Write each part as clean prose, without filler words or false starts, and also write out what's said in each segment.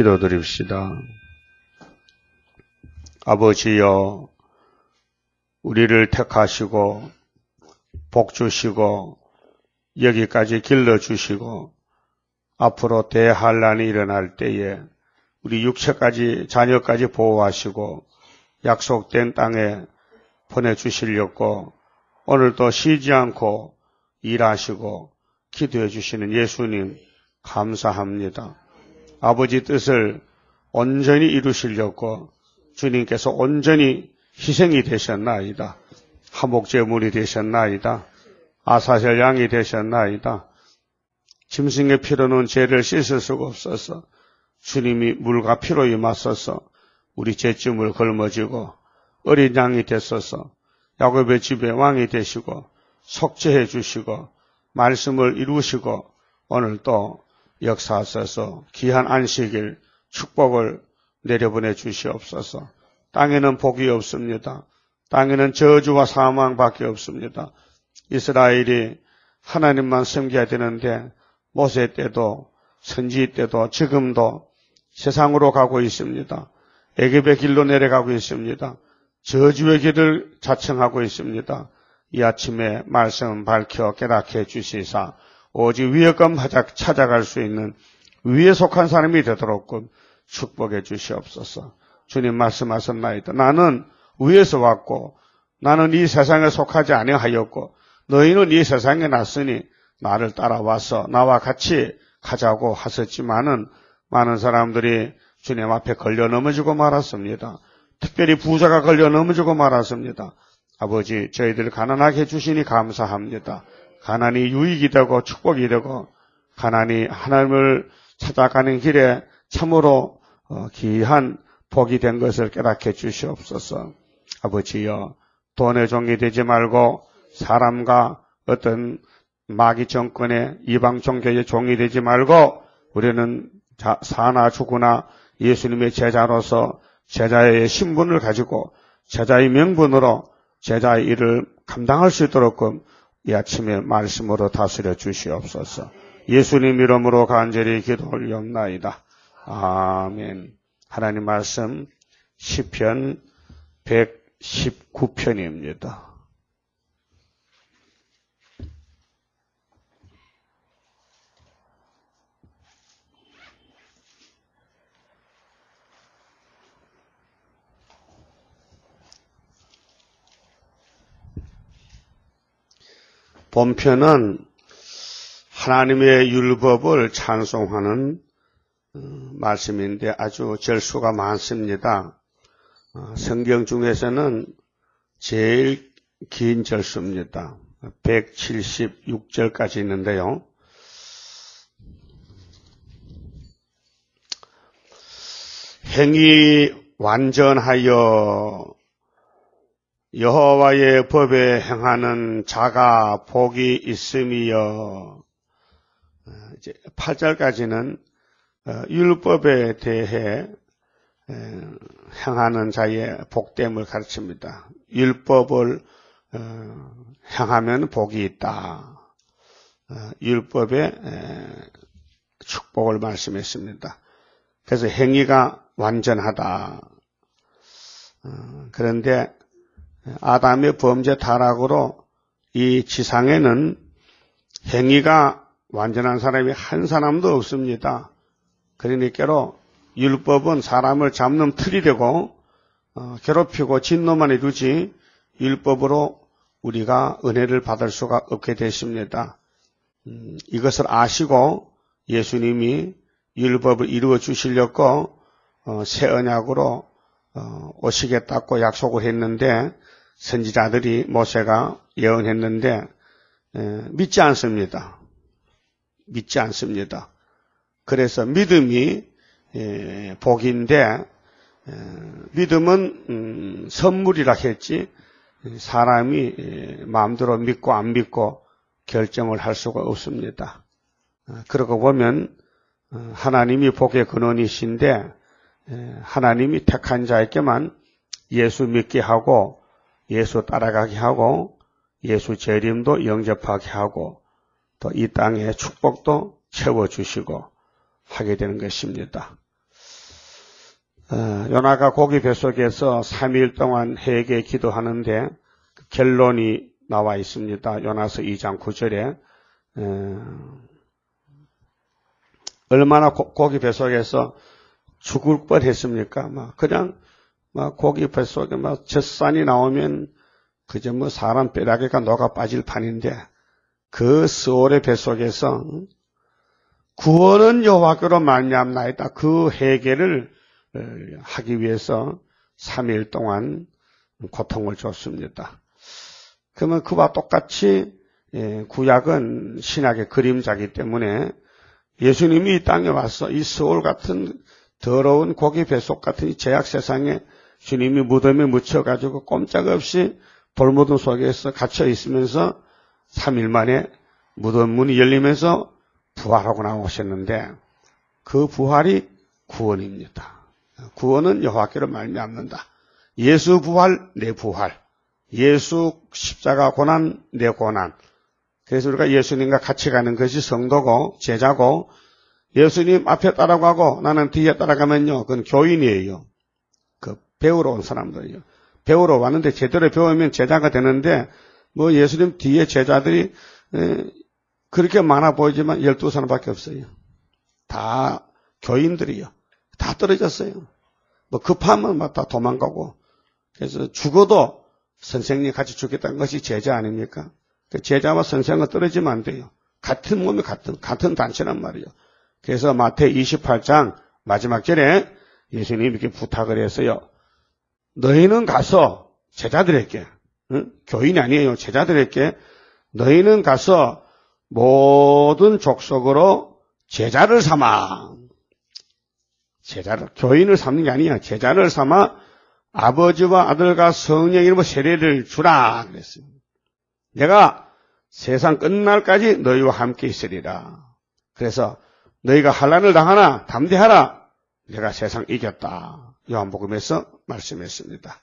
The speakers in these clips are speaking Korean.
기도드립시다. 아버지여, 우리를 택하시고 복 주시고 여기까지 길러주시고 앞으로 대환란이 일어날 때에 우리 육체까지 자녀까지 보호하시고 약속된 땅에 보내주시려고 오늘도 쉬지 않고 일하시고 기도해 주시는 예수님 감사합니다. 아버지 뜻을 온전히 이루시려고 주님께서 온전히 희생이 되셨나이다. 화목제물이 되셨나이다. 아사셀 양이 되셨나이다. 짐승의 피로는 죄를 씻을 수가 없어서 주님이 물과 피로 임하소서 우리 죄짐을 걸머지고 어린 양이 되소서 야곱의 집에 왕이 되시고 속죄해 주시고 말씀을 이루시고 오늘도 역사하셔서 귀한 안식일 축복을 내려보내 주시옵소서. 땅에는 복이 없습니다. 땅에는 저주와 사망밖에 없습니다. 이스라엘이 하나님만 섬겨야 되는데 모세 때도 선지 때도 지금도 세상으로 가고 있습니다. 애굽의 길로 내려가고 있습니다. 저주의 길을 자청하고 있습니다. 이 아침에 말씀 밝혀 깨닫게 주시사 오직 위의 것 찾아갈 수 있는 위에 속한 사람이 되도록 축복해 주시옵소서. 주님 말씀하셨나이다. 나는 위에서 왔고 나는 이 세상에 속하지 아니하였고 너희는 이 세상에 났으니 나를 따라와서 나와 같이 가자고 하셨지만은 많은 사람들이 주님 앞에 걸려 넘어지고 말았습니다. 특별히 부자가 걸려 넘어지고 말았습니다. 아버지, 저희들 가난하게 해주시니 감사합니다. 가난이 유익이 되고 축복이 되고 가난이 하나님을 찾아가는 길에 참으로 귀한 복이 된 것을 깨닫게 주시옵소서. 아버지여, 돈의 종이 되지 말고 사람과 어떤 마귀 정권의 이방 종교의 종이 되지 말고 우리는 사나 죽으나 예수님의 제자로서 제자의 신분을 가지고 제자의 명분으로 제자의 일을 감당할 수 있도록 이 아침에 말씀으로 다스려 주시옵소서. 예수님 이름으로 간절히 기도 올리옵나이다. 아멘. 하나님 말씀 시편 119편입니다. 본편은 하나님의 율법을 찬송하는 말씀인데 아주 절수가 많습니다. 성경 중에서는 제일 긴 절수입니다. 176절까지 있는데요. 행이 완전하여 여호와의 법에 행하는 자가 복이 있음이여. 이제 8절까지는 율법에 대해 행하는 자의 복됨을 가르칩니다. 율법을 행하면 복이 있다. 율법의 축복을 말씀했습니다. 그래서 행위가 완전하다. 그런데 아담의 범죄 타락으로 이 지상에는 행위가 완전한 사람이 한 사람도 없습니다. 그러니까로 율법은 사람을 잡는 틀이 되고 괴롭히고 진노만 이루지 율법으로 우리가 은혜를 받을 수가 없게 되십니다. 이것을 아시고 예수님이 율법을 이루어 주시려고 새 언약으로 오시겠다고 약속을 했는데 선지자들이 모세가 예언했는데 믿지 않습니다. 믿지 않습니다. 그래서 믿음이 복인데 믿음은 선물이라 했지 사람이 마음대로 믿고 안 믿고 결정을 할 수가 없습니다. 그러고 보면 하나님이 복의 근원이신데 하나님이 택한 자에게만 예수 믿게 하고 예수 따라가게 하고 예수 재림도 영접하게 하고 또 이 땅의 축복도 채워주시고 하게 되는 것입니다. 요나가 고기 뱃속에서 3일 동안 회개 기도하는데 그 결론이 나와 있습니다. 요나서 2장 9절에 얼마나 고기 뱃속에서 죽을 뻔했습니까? 그냥 고기 뱃속에 젖산이 나오면 그저 사람 뼈다귀가 녹아 빠질 판인데 그 스올의 뱃속에서 구원은 여호와께로 말미암나이다. 그 회개를 하기 위해서 3일 동안 고통을 줬습니다. 그러면 그와 똑같이 구약은 신약의 그림자이기 때문에 예수님이 이 땅에 와서 이 스올 같은 더러운 고기 뱃속 같은 이 죄악 세상에 주님이 무덤에 묻혀가지고 꼼짝없이 돌무덤 속에서 갇혀 있으면서 3일 만에 무덤 문이 열리면서 부활하고 나오셨는데 그 부활이 구원입니다. 구원은 여호와께로 말미암는다. 예수 부활, 내 부활. 예수 십자가 고난, 내 고난. 그래서 우리가 예수님과 같이 가는 것이 성도고 제자고 예수님 앞에 따라가고 나는 뒤에 따라가면요. 그건 교인이에요. 그 배우러 온 사람들이요. 배우러 왔는데 제대로 배우면 제자가 되는데 예수님 뒤에 제자들이 그렇게 많아 보이지만 12사람밖에 없어요. 다 교인들이요. 다 떨어졌어요. 급하면 다 도망가고. 그래서 죽어도 선생님 같이 죽겠다는 것이 제자 아닙니까? 제자와 선생은 떨어지면 안 돼요. 같은 몸이 같은 단체란 말이에요. 그래서 마태복음 28장 마지막 절에 예수님이 이렇게 부탁을 했어요. 너희는 가서 제자들에게, 교인이 아니에요. 제자들에게 너희는 가서 모든 족속으로 제자를 삼아. 교인을 삼는 게 아니야. 제자를 삼아 아버지와 아들과 성령의 이름으로 세례를 주라. 그랬어요. 내가 세상 끝날까지 너희와 함께 있으리라. 그래서 너희가 환난을 당하나 담대하라. 내가 세상 이겼다. 요한복음에서 말씀했습니다.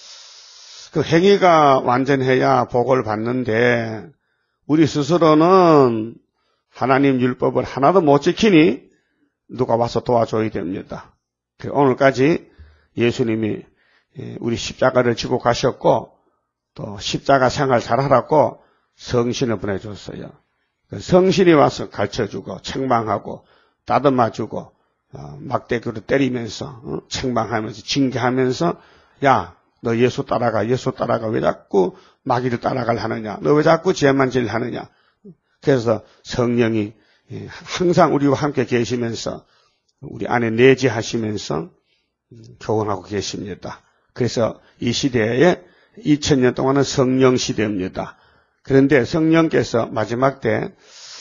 그 행위가 완전해야 복을 받는데 우리 스스로는 하나님 율법을 하나도 못 지키니 누가 와서 도와줘야 됩니다. 오늘까지 예수님이 우리 십자가를 지고 가셨고 또 십자가 생활 잘하라고 성신을 보내줬어요. 성신이 와서 가르쳐주고 책망하고 따듬어주고 막대기로 때리면서 책망하면서 징계하면서 야, 너 예수 따라가 왜 자꾸 마귀를 따라갈 하느냐, 너 왜 자꾸 죄만 질 하느냐. 그래서 성령이 항상 우리와 함께 계시면서 우리 안에 내재하시면서 교훈하고 계십니다. 그래서 이 시대에 2000년 동안은 성령 시대입니다. 그런데 성령께서 마지막 때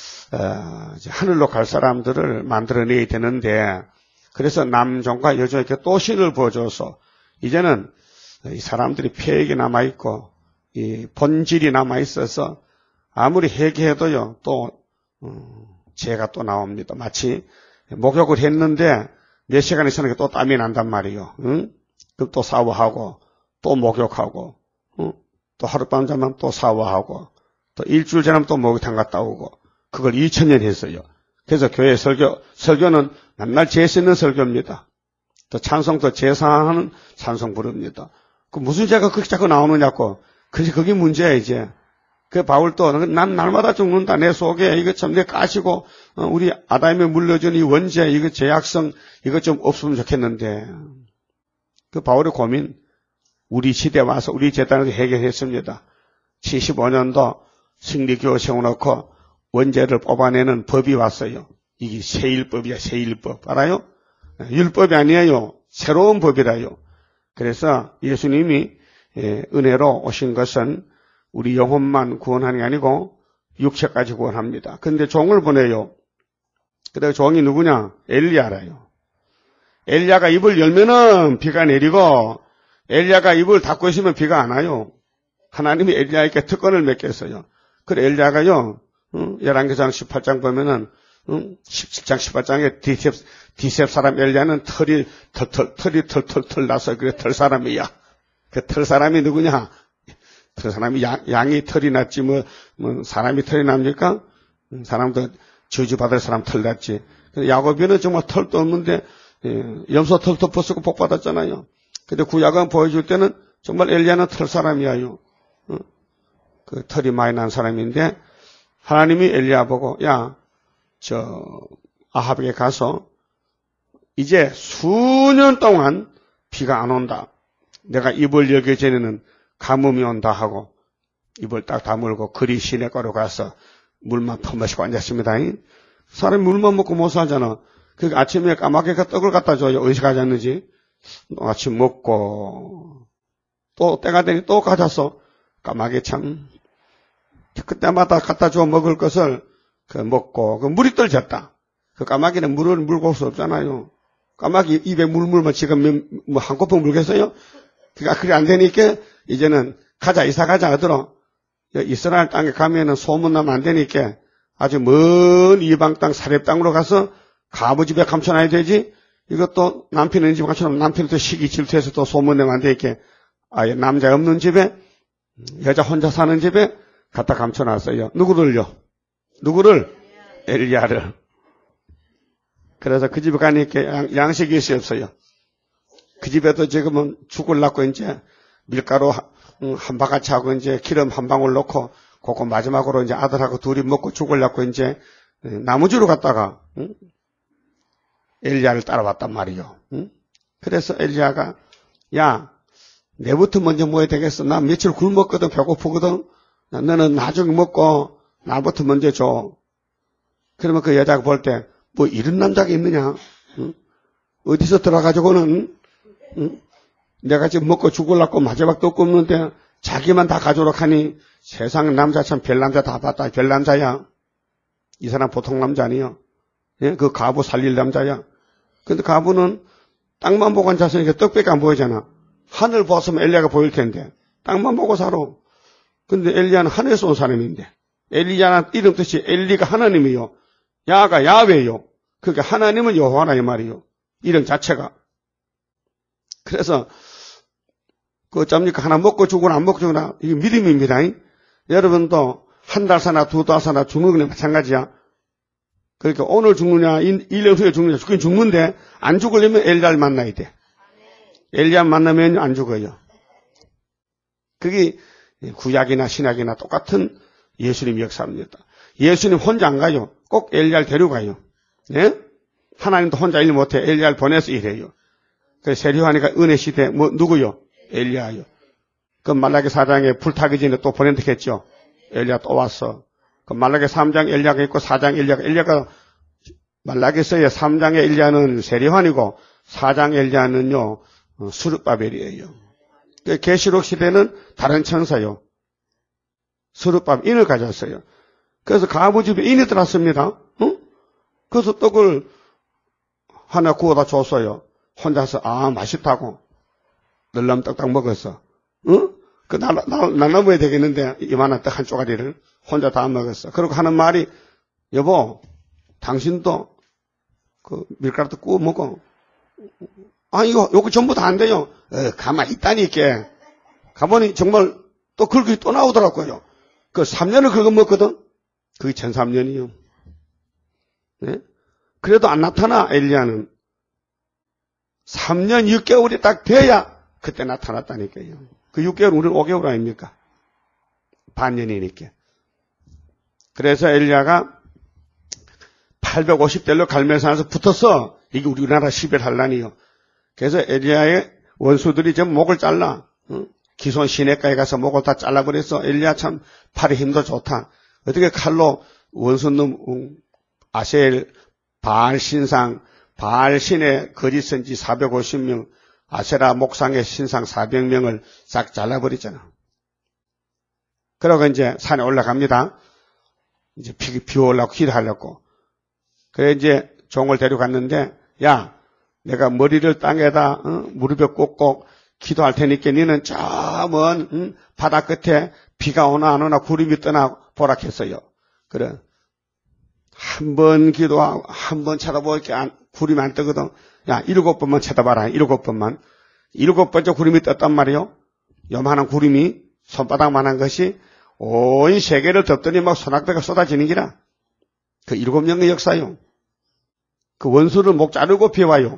하늘로 갈 사람들을 만들어내야 되는데 그래서 남종과 여종 이렇게 또 신을 부어줘서 이제는 이 사람들이 폐액이 남아있고 이 본질이 남아있어서 아무리 회개해도요 또 죄가 또 나옵니다. 마치 목욕을 했는데 몇 시간 있으니까 또 땀이 난단 말이에요. 응? 그럼 또 샤워하고 또 목욕하고 또 하룻밤 자면 또 샤워하고 또 일주일 지나면 또 목욕탕 갔다 오고 그걸 2000년 했어요. 그래서 교회 설교는 맨날 죄 씻는 설교입니다. 또 찬송도 제사하는 찬송 부릅니다. 그 무슨 죄가 그렇게 자꾸 나오느냐고. 그래서 그게 문제야 이제. 그 바울도 난 날마다 죽는다. 내 속에 이거 참 내 까시고 우리 아담에 물려준 이 원죄 이거 죄악성 이거 좀 없으면 좋겠는데. 그 바울의 고민 우리 시대에 와서 우리 재단에서 해결했습니다. 75년도 승리교회 세워놓고 원죄를 뽑아내는 법이 왔어요. 이게 세일법이야. 세일법. 알아요? 율법이 아니에요. 새로운 법이라요. 그래서 예수님이 은혜로 오신 것은 우리 영혼만 구원하는 게 아니고 육체까지 구원합니다. 그런데 종을 보내요. 그래서 종이 누구냐? 엘리야라요. 엘리야가 입을 열면은 비가 내리고 엘리야가 입을 닫고 있으면 비가 안 와요. 하나님이 엘리야에게 특권을 맺겠어요. 그래 엘리야가요. 열왕기상 18장 보면은 17장 18장에 디셉 사람 엘리야는 털이 털 나서 그래 털 사람이야. 그 털 사람이 누구냐? 털 사람이 양이 털이 났지 뭐 사람이 털이 납니까? 사람도 저주받을 사람 털 났지. 야곱이는 정말 털도 없는데 염소 털도 벗고 복 받았잖아요. 근데 구약은 보여줄 때는 정말 엘리야는 털 사람이에요. 그 털이 많이 난 사람인데 하나님이 엘리야 보고 야, 아합에게 가서 이제 수년 동안 비가 안 온다. 내가 입을 열기 전에는 가뭄이 온다 하고 입을 딱 다물고 그리 시내가로 가서 물만 퍼마시고 앉았습니다. 사람이 물만 먹고 못 살잖아. 그 아침에 까마귀가 떡을 갖다 줘요. 어디서 가졌는지. 아침 먹고 또 때가 되니 또 가졌어. 까마귀 참 그때마다 갖다 줘 먹을 것을 먹고 그 물이 떨어졌다. 그 까마귀는 물을 물고 올 수 없잖아요. 까마귀 입에 물 물면 지금 한 코프 물겠어요? 그러니까 그게 안 되니까 이제는 가자 이사 가자 하더라. 이스라엘 땅에 가면은 소문나면 안 되니까 아주 먼 이방 땅 사렙 땅으로 가서 가부 집에 감춰놔야 되지. 이것도 남편 있는 집에 감춰놓으면 남편이 또 시기 질투해서 또 소문내면 안 되니까 아예 남자 없는 집에 여자 혼자 사는 집에 갖다 감춰놨어요. 누구를요? 누구를? 엘리야를. 그래서 그 집에 가니까 양식이 있어요, 없어요? 그 집에도 지금은 죽을 낳고 이제 밀가루 한 바가지 하고 이제 기름 한 방울 넣고 그거 마지막으로 이제 아들하고 둘이 먹고 죽을 낳고 이제 나무주로 갔다가 엘리야를 따라왔단 말이요. 그래서 엘리야가 야, 내부터 먼저 먹어야 되겠어. 나 며칠 굶었거든, 배고프거든. 너는 나중에 먹고 나부터 먼저 줘. 그러면 그 여자가 볼 때 뭐 이런 남자가 있느냐? 어디서 들어가지고는 내가 지금 먹고 죽을라고 마지막도 없고 없는데 자기만 다 가져오라 하니 세상 남자 참 별남자 다 봤다. 별남자야. 이 사람 보통 남자 아니야. 예? 그 가부 살릴 남자야. 근데 가부는 땅만 보고 앉았으니까 떡밖에 안 보이잖아. 하늘 벗으면 엘리야가 보일 텐데 땅만 보고 살아. 근데 엘리야는 하늘에서 온 사람인데 엘리야는 이름 뜻이 엘리가 하나님이요. 야가 야훼요. 그러니까 하나님은 여호와라 이 말이요. 이름 자체가. 그래서 그 어쩝니까? 하나 먹고 죽으나 안 먹고 죽으나 이게 믿음입니다. 여러분도 한 달 사나 두 달 사나 죽는 거나 마찬가지야. 그러니까 오늘 죽느냐 1년 후에 죽느냐 죽긴 죽는데 안 죽으려면 엘리야를 만나야 돼. 엘리야 만나면 안 죽어요. 그게 구약이나 신약이나 똑같은 예수님 역사입니다. 예수님 혼자 안 가요. 꼭 엘리야를 데려가요. 네? 하나님도 혼자 일 못해. 엘리야를 보내서 일해요. 그래서 세리하니까 은혜 시대 누구요? 엘리야요. 그 말라기 4장에 불타기 전에 또 보낸다 했죠. 엘리야 또 왔어. 그 말라기 3장 엘리야가 있고 4장 엘리야가 말라기서의 3장의 엘리야는 세리환이고 4장 엘리야는요 수르바벨이에요. 계시록 시대는 다른 천사요. 수르바벨 인을 가졌어요. 그래서 가부 집에 인이 들어왔습니다. 그래서 떡을 하나 구워다 줬어요. 혼자서 맛있다고 늘람 떡딱 먹었어. 그 나눠먹어야 되겠는데 이만한 떡 한 쪼가리를 혼자 다 먹었어. 그리고 하는 말이 여보 당신도 그 밀가루도 구워 먹어. 요거 전부 다 안 돼요. 가만히 있다니까. 가보니 정말 또 긁기 또 나오더라고요. 그 3년을 긁어 먹거든. 그게 1300년이요. 네? 그래도 안 나타나 엘리야는. 3년 6개월이 딱 돼야 그때 나타났다니까요. 그 6개월 우리는 5개월 아닙니까? 반년이니까. 그래서 엘리야가 850대로 갈멜산에서 붙었어. 이게 우리나라 시벨한란이요. 그래서 엘리야의 원수들이 좀 목을 잘라. 기손 시내가에 가서 목을 다 잘라버렸어. 엘리야 참 팔에 힘도 좋다. 어떻게 칼로 원수놈 아셀 바알 신상 바알 신의 거짓 선지 450명 아세라 목상의 신상 400명을 싹 잘라버리잖아. 그러고 이제 산에 올라갑니다. 이제 비 올라고 기도하려고. 그래 이제 종을 데려갔는데 야 내가 머리를 땅에다 무릎에 꽂고 기도할 테니까 너는 저 먼 바다 끝에 비가 오나 안 오나 구름이 떠나 보라 했어요. 그래 한 번 기도하고 한 번 쳐다보니까 구름이 안 뜨거든. 야 7번만 쳐다봐라. 7번만. 7번째 구름이 떴단 말이요. 요만한 구름이 손바닥만한 것이 온 세계를 덮더니 막 소낙비가 쏟아지는 기라. 그 7년의 역사요. 그 원수를 목 자르고 비와요.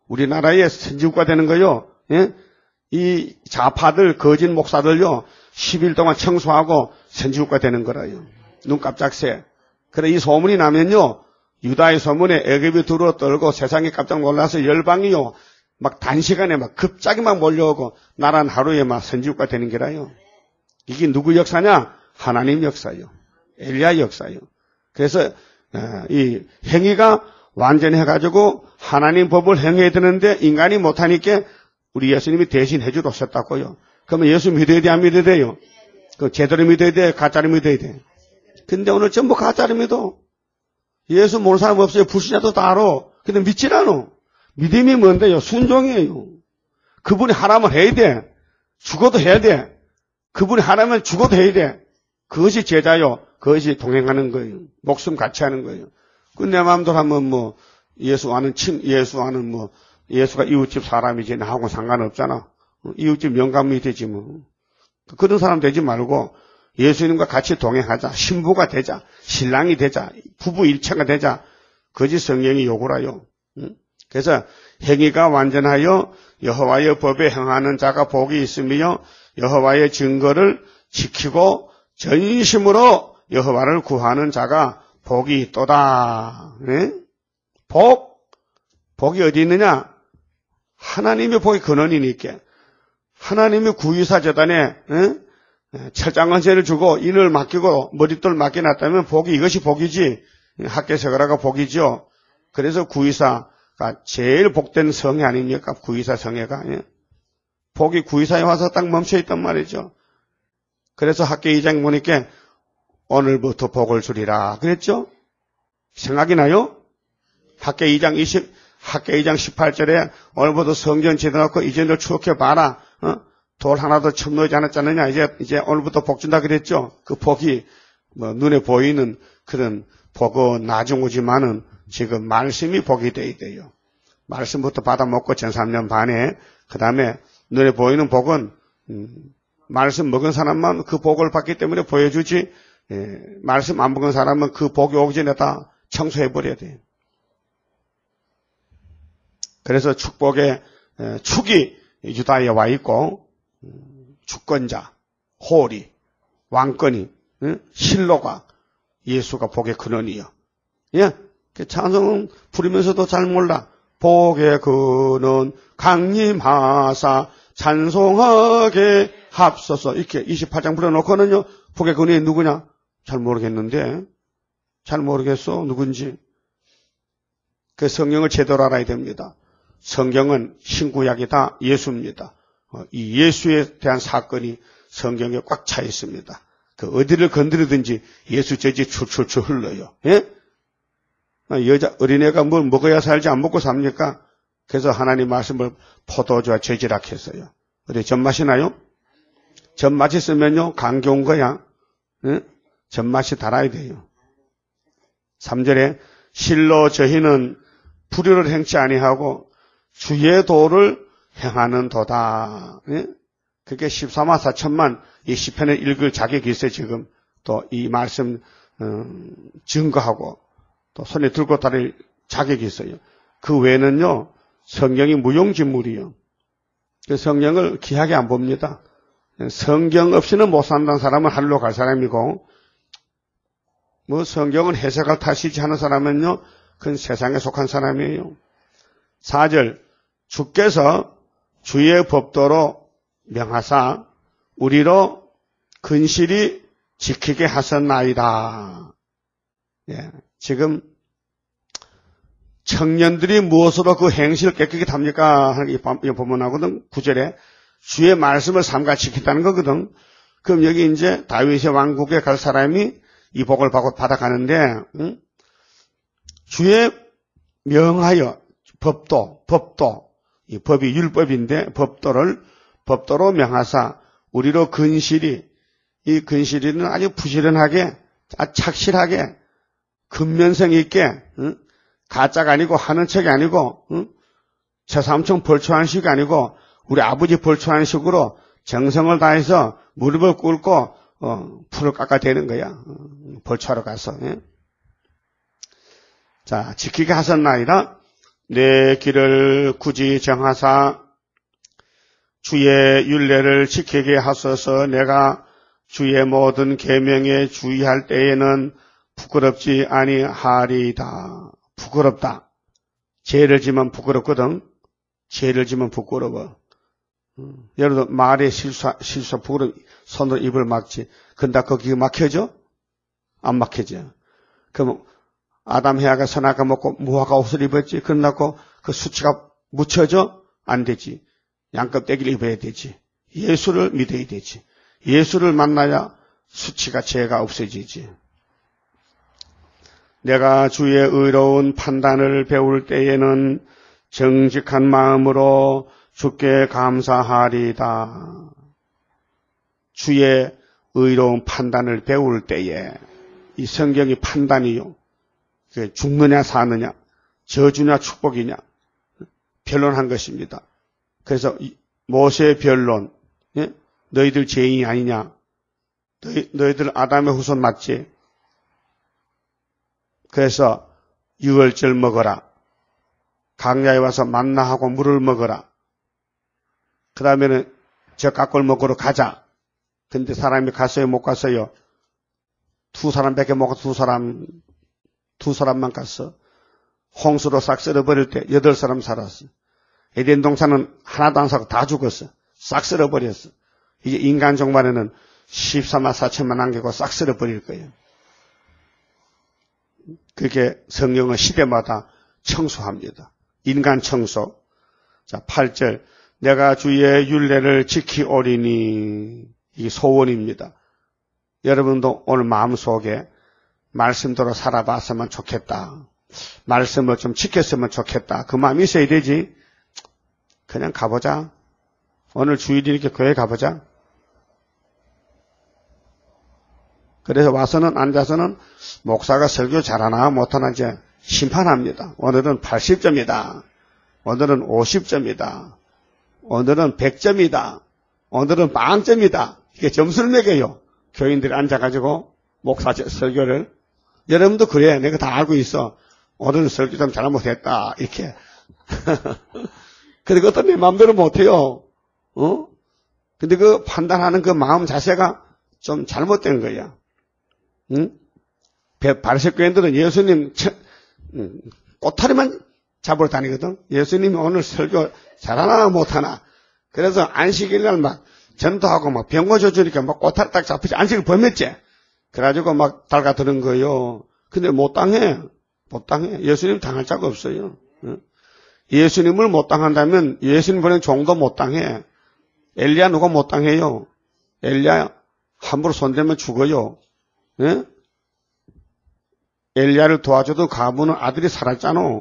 우리나라의 선지국가 되는 거요. 예? 이 좌파들, 거짓 목사들요, 10일 동안 청소하고 선지국가 되는 거라요. 눈 깜짝새. 그래, 이 소문이 나면요, 유다의 소문에 애굽이 두루 떨고 세상이 깜짝 놀라서 열방이요, 막 단시간에 막 갑자기 막 몰려오고, 나란 하루에 막 선지국가 되는 게라요. 이게 누구 역사냐? 하나님 역사요. 엘리야 역사요. 그래서, 이 행위가 완전해가지고 하나님 법을 행해야 되는데 인간이 못하니까 우리 예수님이 대신 해주러 오셨다고요. 그러면 예수 믿어야 돼, 안 믿어야 돼요? 그 제대로 믿어야 돼, 가짜로 믿어야 돼? 근데 오늘 전부 가짜로 믿어. 예수 모르는 사람 없어요. 불신자도 다 알아. 근데 믿질 않아. 믿음이 뭔데요? 순종이에요. 그분이 하라면 해야 돼. 죽어도 해야 돼. 그분이 하라면 죽어도 해야 돼. 그것이 제자요. 그것이 동행하는 거예요. 목숨 같이 하는 거예요. 그 내 마음대로 하면 뭐 예수가 이웃집 사람이지 나하고 상관없잖아. 이웃집 영감이 되지 뭐. 그런 사람 되지 말고 예수님과 같이 동행하자. 신부가 되자. 신랑이 되자. 부부 일체가 되자. 그것이 성경이 요구라요. 그래서 행위가 완전하여 여호와의 법에 행하는 자가 복이 있으며 여호와의 증거를 지키고 전심으로 여호와를 구하는 자가 복이 있도다. 네? 복이 어디 있느냐? 하나님의 복이 근원이니까. 하나님이 구유사 재단에 철장건세를 주고 인을 맡기고 머릿돌 맡겨놨다면 복이 이것이 복이지. 학계서가라가 복이죠. 그래서 구유사가 제일 복된 성회 아닙니까? 구유사 성회가. 복이 구유사에 와서 딱 멈춰있단 말이죠. 그래서 학계 2장 보니까 오늘부터 복을 주리라 그랬죠? 생각이 나요? 학계 2장 18절에 오늘부터 성전 지어놓고 이전을 추억해봐라. 돌 하나도 첨놓지 않았잖느냐. 이제 오늘부터 복 준다 그랬죠? 그 복이 뭐 눈에 보이는 그런 복은 나중 오지만은 지금 말씀이 복이 돼야 돼요. 말씀부터 받아먹고 전 3년 반에 그 다음에 눈에 보이는 복은 말씀 먹은 사람만 그 복을 받기 때문에 보여주지 말씀 안 먹은 사람은 그 복이 오기 전에 다 청소해버려야 돼요. 그래서 축복의 축이 유다에 와 있고 주권자, 호리, 왕권이 실로가 예수가 복의 근원이요. 예, 찬송은 부르면서도 잘 몰라. 복의 근원 강림하사 찬송하게 합서서 이렇게 28장 불러놓고는요. 복의 근원이 누구냐? 잘 모르겠는데. 잘 모르겠어. 누군지. 그 성경을 제대로 알아야 됩니다. 성경은 신구약이다. 예수입니다. 이 예수에 대한 사건이 성경에 꽉 차 있습니다. 그 어디를 건드리든지 예수 저지 출출출 흘러요. 예? 여자 어린애가 뭘 먹어야 살지 안 먹고 삽니까? 그래서 하나님 말씀을 포도주와 죄지락 했어요. 어디 젖맛이 나요? 젖맛이 쓰면요 감기 온 거야. 예? 젖맛이 달아야 돼요. 3절에 실로 저희는 불의를 행치 아니하고 주의 도를 행하는 도다. 예? 그게 14만 4천만 이 시편을 읽을 자격이 있어요. 지금 또 이 말씀 증거하고 또 손에 들고 다닐 자격이 있어요. 그 외에는요 성경이 무용지물이요. 그 성경을 귀하게 안 봅니다. 성경 없이는 못 산다는 사람은 하늘로 갈 사람이고 뭐 성경은 해석할 탓이지 하는 사람은요 그건 세상에 속한 사람이에요. 4절 주께서 주의 법도로 명하사 우리로 근실히 지키게 하셨나이다. 예, 지금 청년들이 무엇으로 그 행실을 깨끗하게 답니까? 하는 이 본문하고는 9절에 주의 말씀을 삼가 지킨다는 거거든. 그럼 여기 이제 다윗의 왕국에 갈 사람이 이 복을 받아가는데 주의 명하여 법도 이 법이 율법인데 법도로 명하사 우리로 근실히 이 근실이는 아주 부지런하게 아주 착실하게 근면성 있게 가짜가 아니고 하는 척이 아니고 저삼촌 벌초하는 식이 아니고 우리 아버지 벌초하는 식으로 정성을 다해서 무릎을 꿇고 풀을 깎아대는 거야. 벌초하러 가서. 예? 자, 지키게 하셨나이다. 내 길을 굳이 정하사 주의 율례를 지키게 하소서. 내가 주의 모든 계명에 주의할 때에는 부끄럽지 아니하리이다. 부끄럽다. 죄를 지면 부끄럽거든. 죄를 지면 부끄러워. 여러분 말에 실수 부끄러워 손으로 입을 막지. 근데 거기 막혀져? 안 막혀져. 그럼 아담 해아가 선악과 먹고 무화과 옷을 입었지. 그런다고 그 수치가 묻혀져? 안 되지. 양껍데기를 입어야 되지. 예수를 믿어야 되지. 예수를 만나야 수치가 죄가 없어지지. 내가 주의 의로운 판단을 배울 때에는 정직한 마음으로 주께 감사하리다. 주의 의로운 판단을 배울 때에 이 성경이 판단이요. 죽느냐 사느냐, 저주냐 축복이냐 변론한 것입니다. 그래서 모세의 변론, 예? 너희들 죄인이 아니냐? 너희들 아담의 후손 맞지? 그래서 유월절 먹어라. 강야에 와서 만나하고 물을 먹어라. 그 다음에는 젖가꿀 먹으러 가자. 근데 사람이 갔어요? 못 갔어요? 두 사람밖에 못 가서 두 사람만 갔어. 홍수로 싹 썰어버릴 때 8사람 살았어. 에덴 동산은 하나도 안 사고 다 죽었어. 싹 썰어버렸어. 이제 인간 종말에는 14만 4천만 남기고 싹 썰어버릴 거예요. 그렇게 성경은 시대마다 청소합니다. 인간 청소. 자, 8절. 내가 주의 율례를 지키오리니. 이게 소원입니다. 여러분도 오늘 마음속에 말씀대로 살아봤으면 좋겠다. 말씀을 좀 지켰으면 좋겠다. 그 마음이 있어야 되지. 그냥 가보자. 오늘 주일이니까 교회 가보자. 그래서 와서는 앉아서는 목사가 설교 잘하나 못하나 이제 심판합니다. 오늘은 80점이다. 오늘은 50점이다. 오늘은 100점이다. 오늘은 빵점이다. 이게 점수를 매겨요. 교인들이 앉아가지고 목사 설교를. 여러분도 그래. 내가 다 알고 있어. 오늘은 설교 좀 잘못했다. 이렇게. 근데 그것도 내 마음대로 못해요. 근데 그 판단하는 그 마음 자세가 좀 잘못된 거야. 응? 바리새교인들은 예수님 꼬타리만 잡으러 다니거든. 예수님이 오늘 설교 잘하나 못하나. 그래서 안식일날 막 전도하고 막 병거 줘주니까 막 꼬타리 딱 잡히지. 안식을 범했지. 그래가지고 막 달가드는 거요. 근데 못 당해. 못 당해. 예수님 당할 자가 없어요. 응? 예수님을 못 당한다면 예수님 보낸 종도 못 당해. 엘리야 누가 못 당해요? 엘리야 함부로 손대면 죽어요. 예? 엘리야를 도와줘도 가문은 아들이 살았잖아.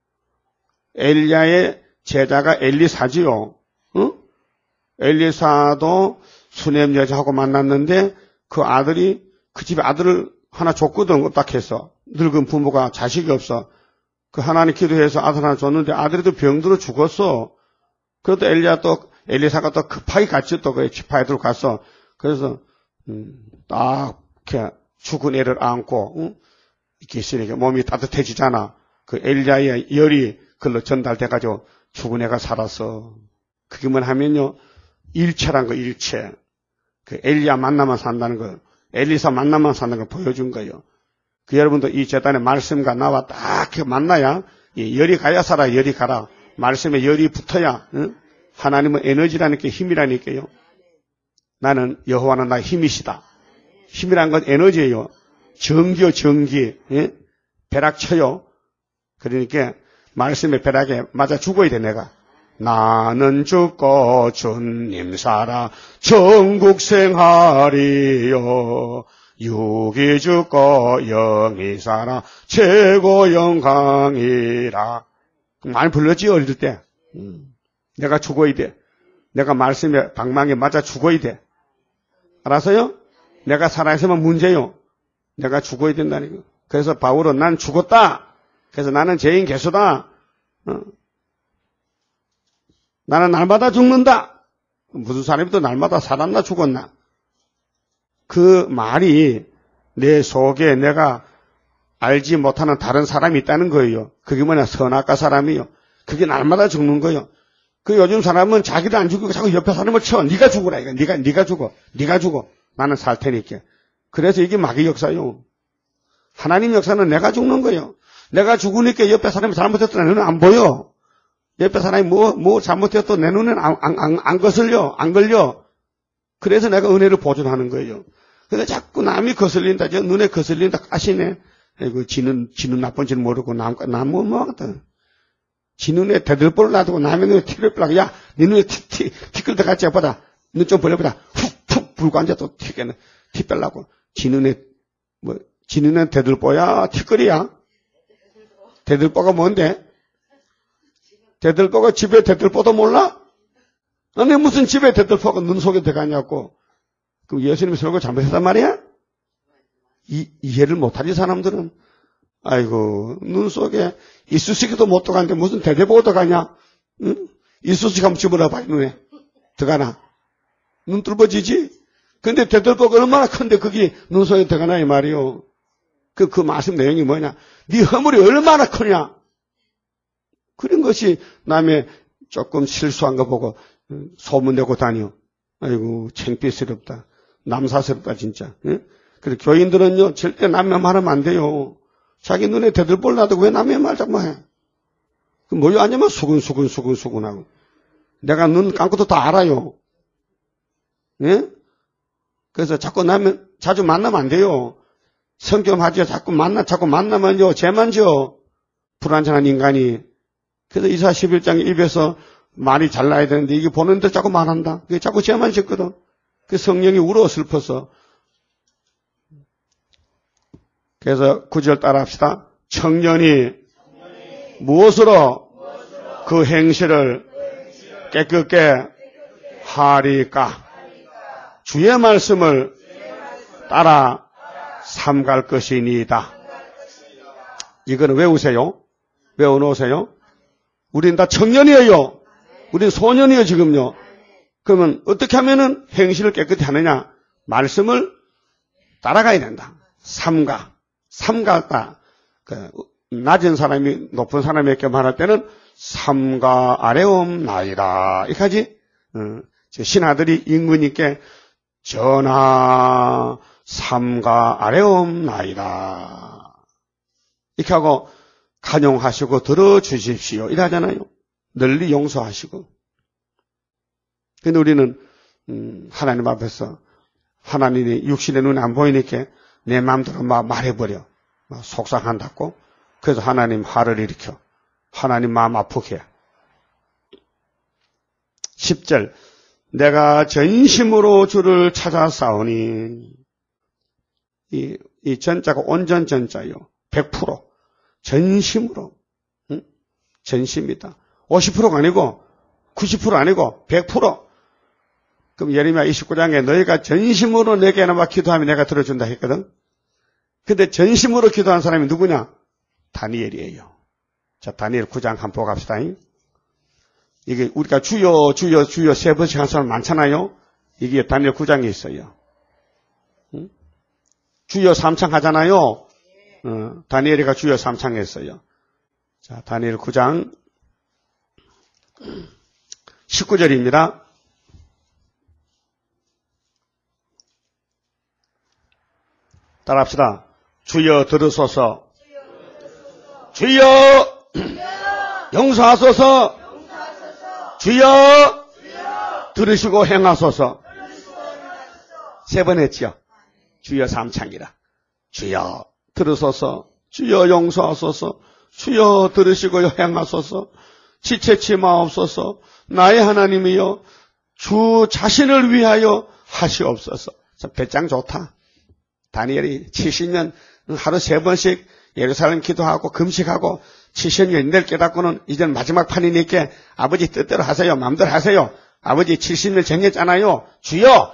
엘리야의 제자가 엘리사지요. 응? 엘리사도 수넴 여자하고 만났는데 그 아들이 그 집에 아들을 하나 줬거든. 딱 해서 늙은 부모가 자식이 없어. 그 하나님 기도해서 아들 하나 줬는데 아들이 또 병들어 죽었어. 그래도 엘리사가 또 급하게 갔지. 또 그 지파에 들어갔어. 그래서 딱 이렇게 죽은 애를 안고 응? 이렇게 있으니까 몸이 따뜻해지잖아. 그 엘리야의 열이 그걸로 전달돼가지고 죽은 애가 살았어. 그게 뭐 하면요, 일체란 거, 일체. 그 엘리야 만나만 산다는 거, 엘리사 만나만 산다는 걸 보여준 거예요. 그 여러분도 이 재단의 말씀과 나와 딱 만나야 이 열이 가야 살아. 열이 가라. 말씀에 열이 붙어야 응? 하나님은 에너지라니까 힘이라니까요. 나는 여호와는 나의 힘이시다. 힘이란 건 에너지예요. 전기요, 전기. 예? 벼락 쳐요. 그러니까 말씀의 벼락에 맞아 죽어야 돼, 내가. 나는 죽고 주님 살아 천국 생활이요. 육이 죽고 영이 살아 최고 영광이라. 많이 불렀지, 어릴 때. 내가 죽어야 돼. 내가 말씀의 방망이에 맞아 죽어야 돼. 알았어요? 내가 살아있으면 문제요. 내가 죽어야 된다니까. 그래서 바울은 난 죽었다. 그래서 나는 죄인 개수다. 나는 날마다 죽는다. 무슨 사람이 또 날마다 살았나 죽었나. 그 말이 내 속에 내가 알지 못하는 다른 사람이 있다는 거예요. 그게 뭐냐? 선악과 사람이요. 그게 날마다 죽는 거예요. 그 요즘 사람은 자기도 안 죽이고 자꾸 옆에 사람을 쳐. 네가 죽으라 이거. 네가 죽어. 네가 죽어. 나는 살 테니까. 그래서 이게 마귀 역사요. 하나님 역사는 내가 죽는 거예요. 내가 죽으니까 옆에 사람이 잘못했던 내 눈에 안 보여. 옆에 사람이 뭐 잘못했도 내 눈에는 안 거슬려. 안 걸려. 그래서 내가 은혜를 보존하는 거예요. 근데 자꾸 남이 거슬린다. 저 눈에 거슬린다. 까시네. 아이고, 지는 나쁜지 모르고 남 뭐 하거든. 지 눈에 대들보를 놔두고 남의 눈에 티를 빼라고. 야, 네 눈에 티 끌 때 같이 보다. 눈 좀 벌려보다. 훅 불고 앉아 또 티 빼려고. 지 눈에 대들보야? 티끌이야? 대들보가 뭔데? 대들보가 집에 대들보도 몰라? 아니, 무슨 집에 대들보가 눈 속에 들어가냐고. 그럼 예수님이 설교 잘못했단 말이야? 이해를 못하지, 사람들은. 아이고, 눈 속에 이쑤시개도 못 들어가는데 무슨 대대보가 들어가냐? 응? 이쑤시개 한번 집어넣어봐, 눈에. 들어가나? 눈 뚫어지지? 근데 대들보가 얼마나 큰데 그게 눈 속에 들어가나, 이 말이요. 그 말씀 내용이 뭐냐? 네 허물이 얼마나 크냐? 그런 것이 남의 조금 실수한 거 보고 소문내고 다녀. 아이고, 창피스럽다. 남사스럽다, 진짜. 응? 그래서 교인들은요, 절대 남의 말하면 안 돼요. 자기 눈에 대들보를 놔두고 왜 남의 말 자꾸 해? 그 뭐요? 아니면 수근수근하고. 내가 눈 감고도 다 알아요. 예? 그래서 자꾸 자주 만나면 안 돼요. 성경하죠. 자꾸 만나면요, 죄만 져. 불완전한 인간이. 그래서 이사 11장 입에서 말이 잘 나야 되는데 이게 보는데 자꾸 말한다. 그게 자꾸 죄만 짓거든. 그 성령이 울어 슬퍼서. 그래서 9절 따라 합시다. 청년이 무엇으로 그 행실을 깨끗게 하리까? 주의 말씀을 따라 삼갈 것이니이다. 이거는 외우세요. 외워놓으세요. 우린 다 청년이에요. 우린 소년이에요, 지금요. 그러면 어떻게 하면은 행실을 깨끗이 하느냐? 말씀을 따라가야 된다. 삼가다. 낮은 사람이 높은 사람에게 말할 때는 삼가 아래옵나이다. 이까지 신하들이 임금님께 전하 삼가 아래옵나이다. 이렇게 하고 간용하시고 들어주십시오. 이러잖아요. 널리 용서하시고. 근데 우리는 하나님 앞에서 하나님이 육신의 눈에 안 보이니까 내 마음대로 막 말해버려. 막 속상한다고. 그래서 하나님 화를 일으켜. 하나님 마음 아프게 해. 10절. 내가 전심으로 주를 찾아 싸우니. 이 전자가 온전 전자요. 100%. 전심으로. 응? 전심이다. 50%가 아니고 90% 아니고 100%. 그럼 예레미야 29장에 너희가 전심으로 내게나마 기도하면 내가 들어준다 했거든. 근데 전심으로 기도한 사람이 누구냐? 다니엘이에요. 자, 다니엘 9장 한번 보고 갑시다. 이게 우리가 주여 세 번씩 한 사람 많잖아요. 이게 다니엘 9장에 있어요. 응? 주여 3창 하잖아요. 다니엘이가 주여 3창 했어요. 자, 다니엘 9장 19절입니다. 따라합시다. 주여 들으소서. 주여 용서하소서. 주여 들으시고 행하소서. 세 번 했죠. 주여 3창이라. 주여 들으소서. 주여 용서하소서. 주여 들으시고 행하소서. 지체치 마옵소서. 나의 하나님이여 주 자신을 위하여 하시옵소서. 배짱 좋다. 다니엘이 70년 하루 3번씩 예루살렘 기도하고 금식하고 70년 깨닫고는 이제는 마지막 판이니까 아버지 뜻대로 하세요. 마음대로 하세요. 아버지 70년 정했잖아요. 주여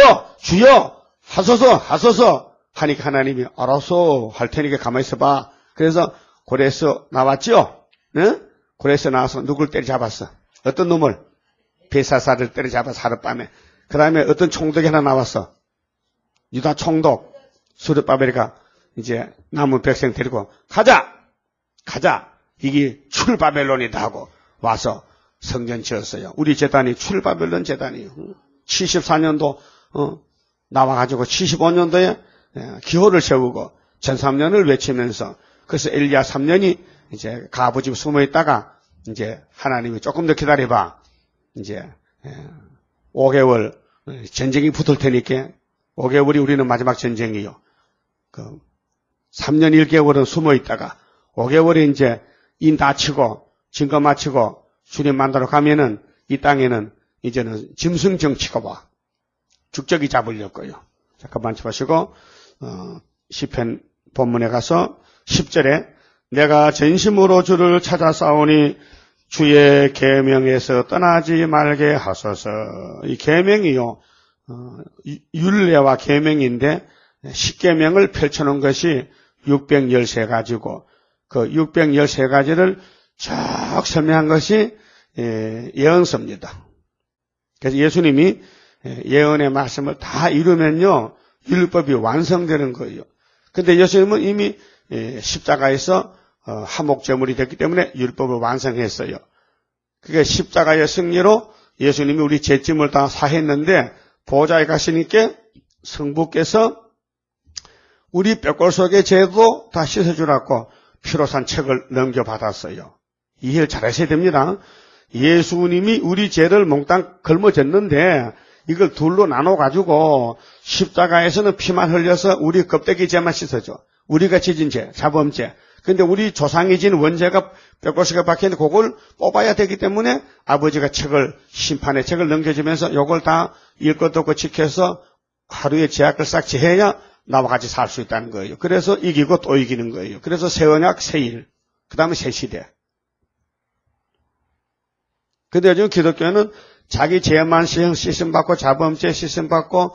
하소서 하니까 하나님이 알아서 할 테니까 가만히 있어봐. 그래서 고레에서 나왔죠. 응? 고레에서 나와서 누굴 때려잡았어? 어떤 놈을? 벨사살을 때려잡아서 하룻밤에. 그 다음에 어떤 총독이 하나 나왔어? 유다 총독 수르바벨이가 이제 남은 백성 데리고 가자! 이게 출바벨론이다 하고 와서 성전 지었어요. 우리 제단이 출바벨론 제단이에요. 74년도 나와가지고 75년도에 기호를 세우고 전3년을 외치면서 그래서 엘리야 3년이 이제 가부집 숨어 있다가 이제 하나님이 조금 더 기다려봐. 이제 5개월 전쟁이 붙을 테니까 5개월이 우리는 마지막 전쟁이요. 그 3년 1개월은 숨어 있다가 5개월이 이제 인 다치고 증거 마치고 주님 만나러 가면은 이 땅에는 이제는 짐승 정치가 와. 죽적이 잡으려고요. 잠깐만 쳐보시고 시편 본문에 가서 10절에 내가 전심으로 주를 찾아 싸우니 주의 계명에서 떠나지 말게 하소서. 이 계명이요. 율례와 계명인데 10계명을 펼쳐놓은 것이 613가지고 그 613가지를 쭉 설명한 것이 예언서입니다. 그래서 예수님이 예언의 말씀을 다 이루면요. 율법이 완성되는 거예요. 근데 예수님은 이미 십자가에서 화목제물이 됐기 때문에 율법을 완성했어요. 그게 십자가의 승리로 예수님이 우리 죄짐을 다 사했는데 보좌에 가시니까 성부께서 우리 뼈골 속의 죄도 다 씻어주라고 피로 산 책을 넘겨받았어요. 이해를 잘 하셔야 됩니다. 예수님이 우리 죄를 몽땅 걸머졌는데 이걸 둘로 나눠가지고 십자가에서는 피만 흘려서 우리 껍데기 죄만 씻어줘. 우리가 지진 죄, 자범죄. 근데 우리 조상이 진 원죄가 뼈골속에 박혀있는데 그걸 뽑아야 되기 때문에 아버지가 심판의 책을 넘겨주면서 요걸 다 일 것도 없고 지켜서 하루에 죄악을 싹 지해야 나와 같이 살 수 있다는 거예요. 그래서 이기고 또 이기는 거예요. 그래서 새 언약, 새 일, 그 다음에 새 시대. 근데 요즘 기독교는 자기 죄만 씻음받고 자범죄 씻음받고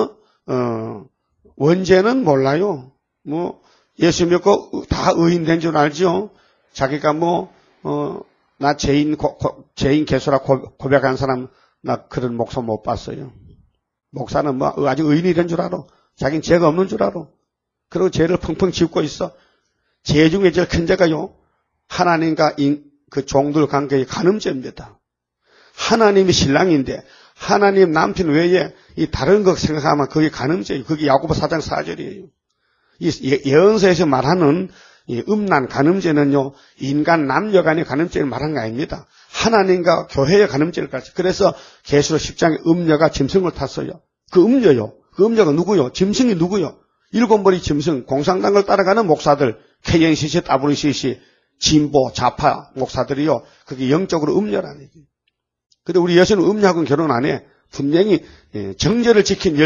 원죄는 몰라요. 뭐 예수 믿고 다 의인 된 줄 알죠. 자기가 나 죄인 개수라 고백한 사람 나 그런 목사 못 봤어요. 목사는 아주 의인이 된 줄 알아. 자기는 죄가 없는 줄 알아. 그리고 죄를 펑펑 짓고 있어. 죄 중에 제일 큰 죄가요. 하나님과 그 종들 관계의 간음죄입니다. 하나님이 신랑인데 하나님 남편 외에 이 다른 것 생각하면 그게 간음죄예요. 그게 야고보 4장 4절이에요. 이 예언서에서 말하는 이 음란 간음죄는요. 인간 남녀 간의 간음죄를 말한 거 아닙니다. 하나님과 교회의 간음죄를 가르쳐. 그래서 계시록 10장에 음녀가 짐승을 탔어요. 그 음녀요. 그 음녀가 누구요? 짐승이 누구요? 7머리 짐승, 공산당을 따라가는 목사들, KNCC, WCC, 진보, 좌파 목사들이요. 그게 영적으로 음녀라는 얘기예요. 근데 우리 여수는 음녀하고는 결혼 안 해. 분명히 정죄를 지킨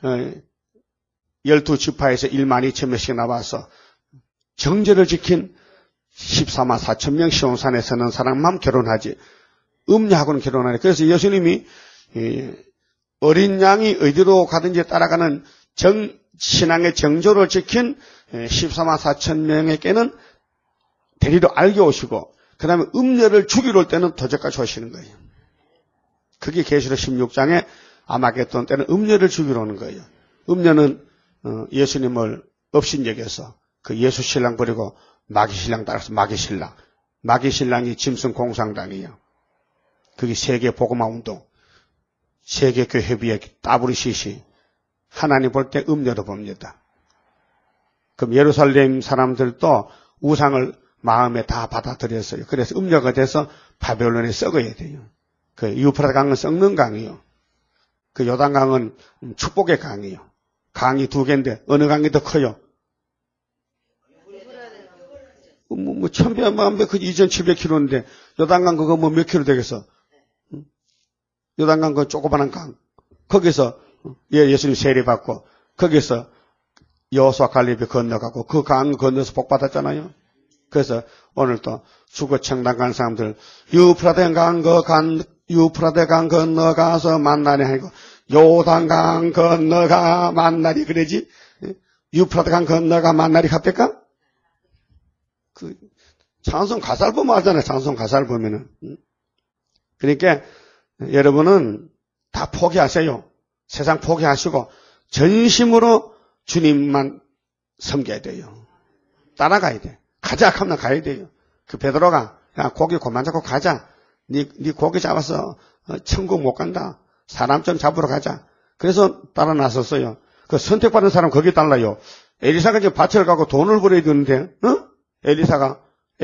12지파에서 1만 2천 명씩 나와서 정죄를 지킨 14만 4천 명 시온산에 서는 사람만 결혼하지 음녀하고는 결혼 안 해. 그래서 예수님이 어린 양이 어디로 가든지 따라가는 신앙의 정조를 지킨 14만 4천 명에게는 대리로 알게 오시고 그 다음에 음녀를 죽이러 올 때는 도적까지 오시는 거예요. 그게 계시록 16장에 아마겟돈 때는 음녀를 죽이러 오는 거예요. 음녀는 예수님을 업신여겨서 그 예수 신랑 버리고 마귀 신랑 따라서 마귀 신랑이 짐승 공산당이에요. 그게 세계 복음화 운동, 세계 교회비의 WCC, 하나님 볼 때 음녀로 봅니다. 그럼 예루살렘 사람들도 우상을 마음에 다 받아들였어요. 그래서 음녀가 돼서 바벨론에 썩어야 돼요. 그 유프라데 강은 썩는 강이요. 그 요단강은 축복의 강이요. 강이 2개인데 어느 강이 더 커요? 천배만배 그 2,700km인데 요단강 그거 몇 킬로 되겠어? 요단강 그 조그만한 강. 거기서 예수님 세례받고 거기서 여호수아 갈렙이 건너가고 그 강 건너서 복 받았잖아요. 그래서 오늘 또 주거 청당 간 사람들 유프라데 강 건너가서 만나리 하고 요단강 건너가 만나리 그러지. 유프라데 강 건너가 만나리 갑니까? 그 찬송 가사를 보면 알잖아요. 찬송 가사를 보면은. 그러니까 여러분은 다 포기하세요. 세상 포기하시고 전심으로 주님만 섬겨야 돼요. 따라가야 돼. 가자 하면 가야 돼요. 그 베드로가 야 고기 그만 잡고 가자. 네 고기 잡아서 천국 못 간다. 사람 좀 잡으러 가자. 그래서 따라 나섰어요. 그 선택받은 사람 거기 달라요. 엘리사가 이제 밭을 가고 돈을 벌어야 되는데, 엘리사가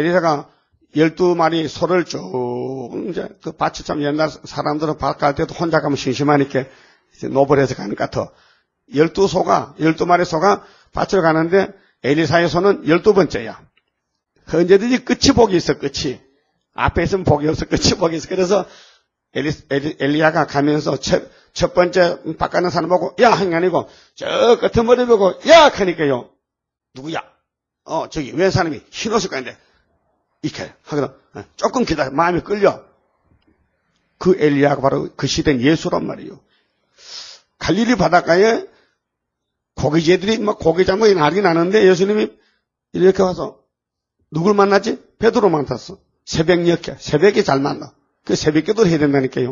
12마리 소를 쭉, 이제 그 밭이 참 옛날 사람들은 밭 갈 때도 혼자 가면 심심하니까 노벌해서 가는 것 같아. 12마리 소가 밭을 가는데 엘리사의 소는 12번째야. 언제든지 끝이 복이 있어, 끝이. 앞에 있으면 복이 없어, 끝이 복이 있어. 그래서 엘리야가 가면서 첫 번째 밭 가는 사람 보고, 야! 하는 게 아니고, 저 끝에 머리 보고, 야! 하니까요. 누구야? 저기, 웬 사람이 흰 옷을 가는데, 이렇게 하거든. 조금 기다려. 마음이 끌려. 그 엘리야가 바로 그 시대는 예수란 말이에요. 갈릴리 바닷가에 고기제들이 막 고기 잡는 난리 나는데 예수님이 이렇게 와서 누굴 만났지? 베드로 만났어. 새벽에 잘 만나. 그 새벽기도를 해야 된다니까요.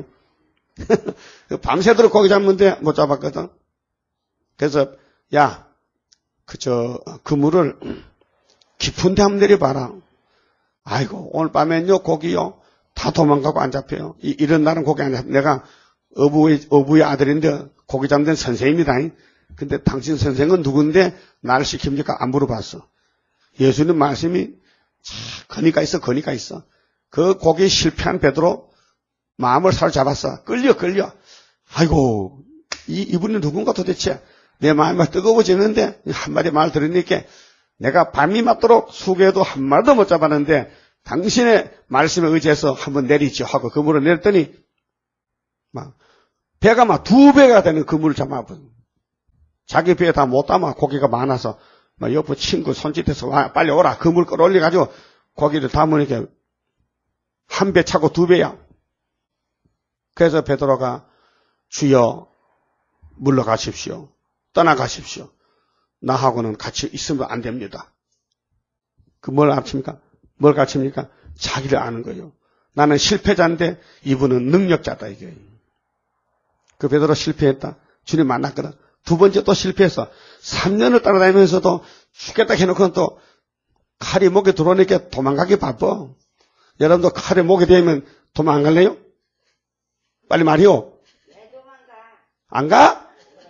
밤새도록 고기 잡는데 못 잡았거든. 그래서 야, 그 물을 깊은 데 한번 내려봐라. 아이고 오늘 밤엔요 고기요 다 도망가고 안 잡혀요. 이런 날은 고기 안 잡혀. 내가 어부의 아들인데 고기 잡는 데는 선생입니다. 근데 당신 선생은 누군데 나를 시킵니까? 안 물어봤어. 예수님 말씀이 거니까 있어. 그 고기 실패한 베드로 마음을 사로잡았어. 끌려. 아이고 이분이 누군가 도대체. 내 마음이 뜨거워지는데 한마디 말 들으니까 내가 밤이 맞도록 수고해도 한 마리도 못 잡았는데 당신의 말씀에 의지해서 한번 내리죠 하고 그물을 내렸더니 막 배가 막 2배가 되는 그물을 잡아버려. 자기 배에 다 못 담아. 고기가 많아서 막 옆에 친구 손짓해서 와, 빨리 오라. 그물 끌어올려가지고 고기를 담으니까 한 배 차고 2배야. 그래서 베드로가 주여 물러가십시오. 떠나가십시오. 나하고는 같이 있으면 안 됩니다. 그 뭘 가르칩니까? 자기를 아는 거예요. 나는 실패자인데 이분은 능력자다 이게. 그 베드로 실패했다. 주님 만났거든. 2번째 또 실패했어. 3년을 따라다니면서도 죽겠다 해놓고는 또 칼이 목에 들어오니까 도망가기 바빠. 여러분도 칼이 목에 대면 도망 안 갈래요? 빨리 말이요. 안 가?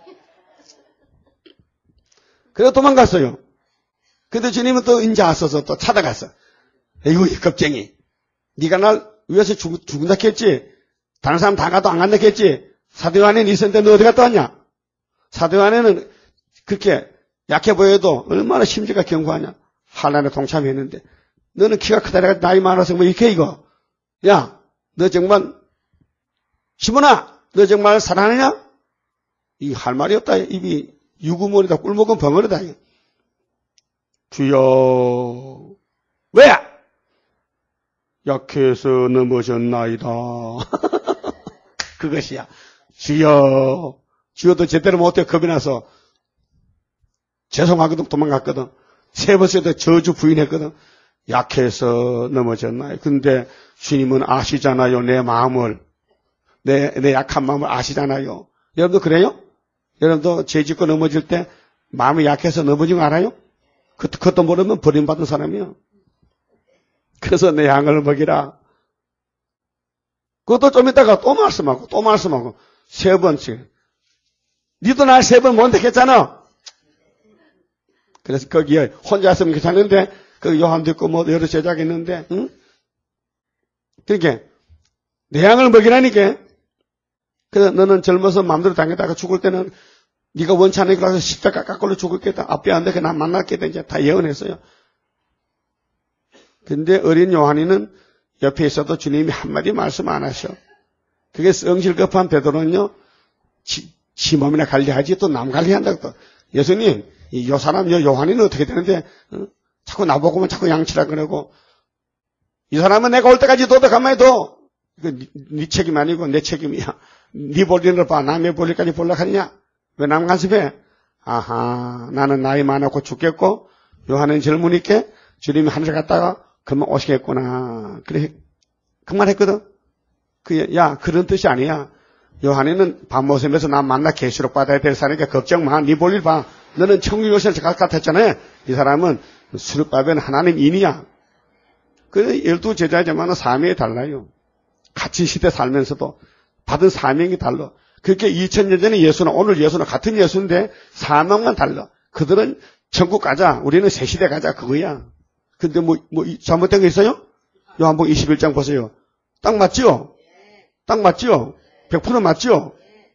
그래서 도망갔어요. 근데 주님은 또 인자 왔어서 또 찾아갔어. 에이구, 이 겁쟁이. 네가 날 위해서 죽는다 했지? 다른 사람 다 가도 안 간다 했지? 사도 요한이 있었는데 너 어디 갔다 왔냐? 사도 요한에는 그렇게 약해 보여도 얼마나 심지가 견고하냐? 환난에 동참했는데 너는 키가 크다 나이 많아서 뭐 이렇게 이거. 야, 너 정말 시몬아, 너 정말 사랑하느냐? 이 할 말이 없다. 입이 유구머리다. 꿀먹은 벙어리다. 주여, 왜? 약해서 넘어졌나이다. 그것이야. 주여도 제대로 못해 겁이 나서 죄송하거든 도망갔거든. 3번째도 저주 부인했거든. 약해서 넘어졌나요? 근데 주님은 아시잖아요. 내 마음을. 내 약한 마음을 아시잖아요. 여러분도 그래요? 여러분도 죄 짓고 넘어질 때 마음이 약해서 넘어진 거 알아요? 그것도 모르면 버림받은 사람이요. 그래서 내 양을 먹이라. 그것도 좀 이따가 또 말씀하고 3번째. 니도 날 3번 못 택했잖아. 그래서 거기에 혼자 있으면 괜찮은데 거기 요한도 있고 뭐 여러 제자가 있는데 응? 그러니까 내 양을 먹이라니까. 그래서 너는 젊어서 마음대로 다니다가 죽을 때는 네가 원치 않으니까 가서 십자가 깎걸로 죽을겠다. 앞에 안 되게 나 만났겠다. 이제 다 예언했어요. 근데 어린 요한이는 옆에 있어도 주님이 한마디 말씀 안 하셔. 그게 성질급한 베드로는요. 지 몸이나 관리하지 또 남 관리한다고 또. 예수님 요 사람 요 요한이는 어떻게 되는데 자꾸 나보고만 자꾸 양치라 그러고 이 사람은 내가 올 때까지 둬도 가만히 둬. 이거 네 책임 아니고 내 책임이야. 네 볼일을 봐. 남의 볼일까지 볼라 하느냐? 왜 남 간섭해? 아하, 나는 나이 많았고 죽겠고 요한은 젊으니까 주님이 하늘에 갔다가 그만 오시겠구나. 그래 그 말 했거든. 야 그런 뜻이 아니야. 요한이는 밤모섬에서 나 만나 계시록 받아야 될 사람이니까 걱정 마. 네 볼일 봐. 너는 천국 요새를 같았잖아요. 이 사람은 스룹바벨은 하나님 인이야. 그 12제자지만 사명이 달라요. 같은 시대 살면서도 받은 사명이 달라. 그렇게 2000년 전에 예수는 오늘 예수는 같은 예수인데 사명만 달라. 그들은 천국 가자. 우리는 새 시대 가자. 그거야. 근데 뭐 잘못된 거 있어요? 요한복음 21장 보세요. 딱 맞죠? 딱 맞죠? 100% 맞죠?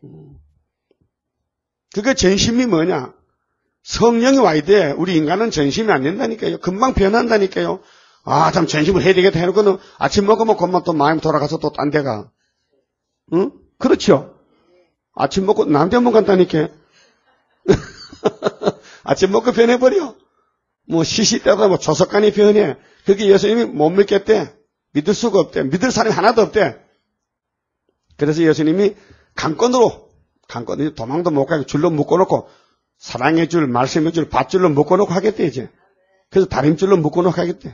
그게 전심이 뭐냐? 성령이 와야 돼. 우리 인간은 전심이 안 된다니까요. 금방 변한다니까요. 아, 참 전심을 해야 되겠다 해놓고는 아침 먹으면 그만 또 마음이 돌아가서 또 딴 데 가. 응? 그렇죠? 아침 먹고 남대문 간다니까. 아침 먹고 변해버려. 뭐 시시때다 뭐 조석간이 변해. 그게 예수님이 못 믿겠대. 믿을 수가 없대. 믿을 사람이 하나도 없대. 그래서 예수님이 강권으로 도망도 못 가게 줄로 묶어놓고 사랑의 줄, 말씀의 줄, 밧줄로 묶어놓고 하겠대 이제. 그래서 다림줄로 묶어놓고 하겠대.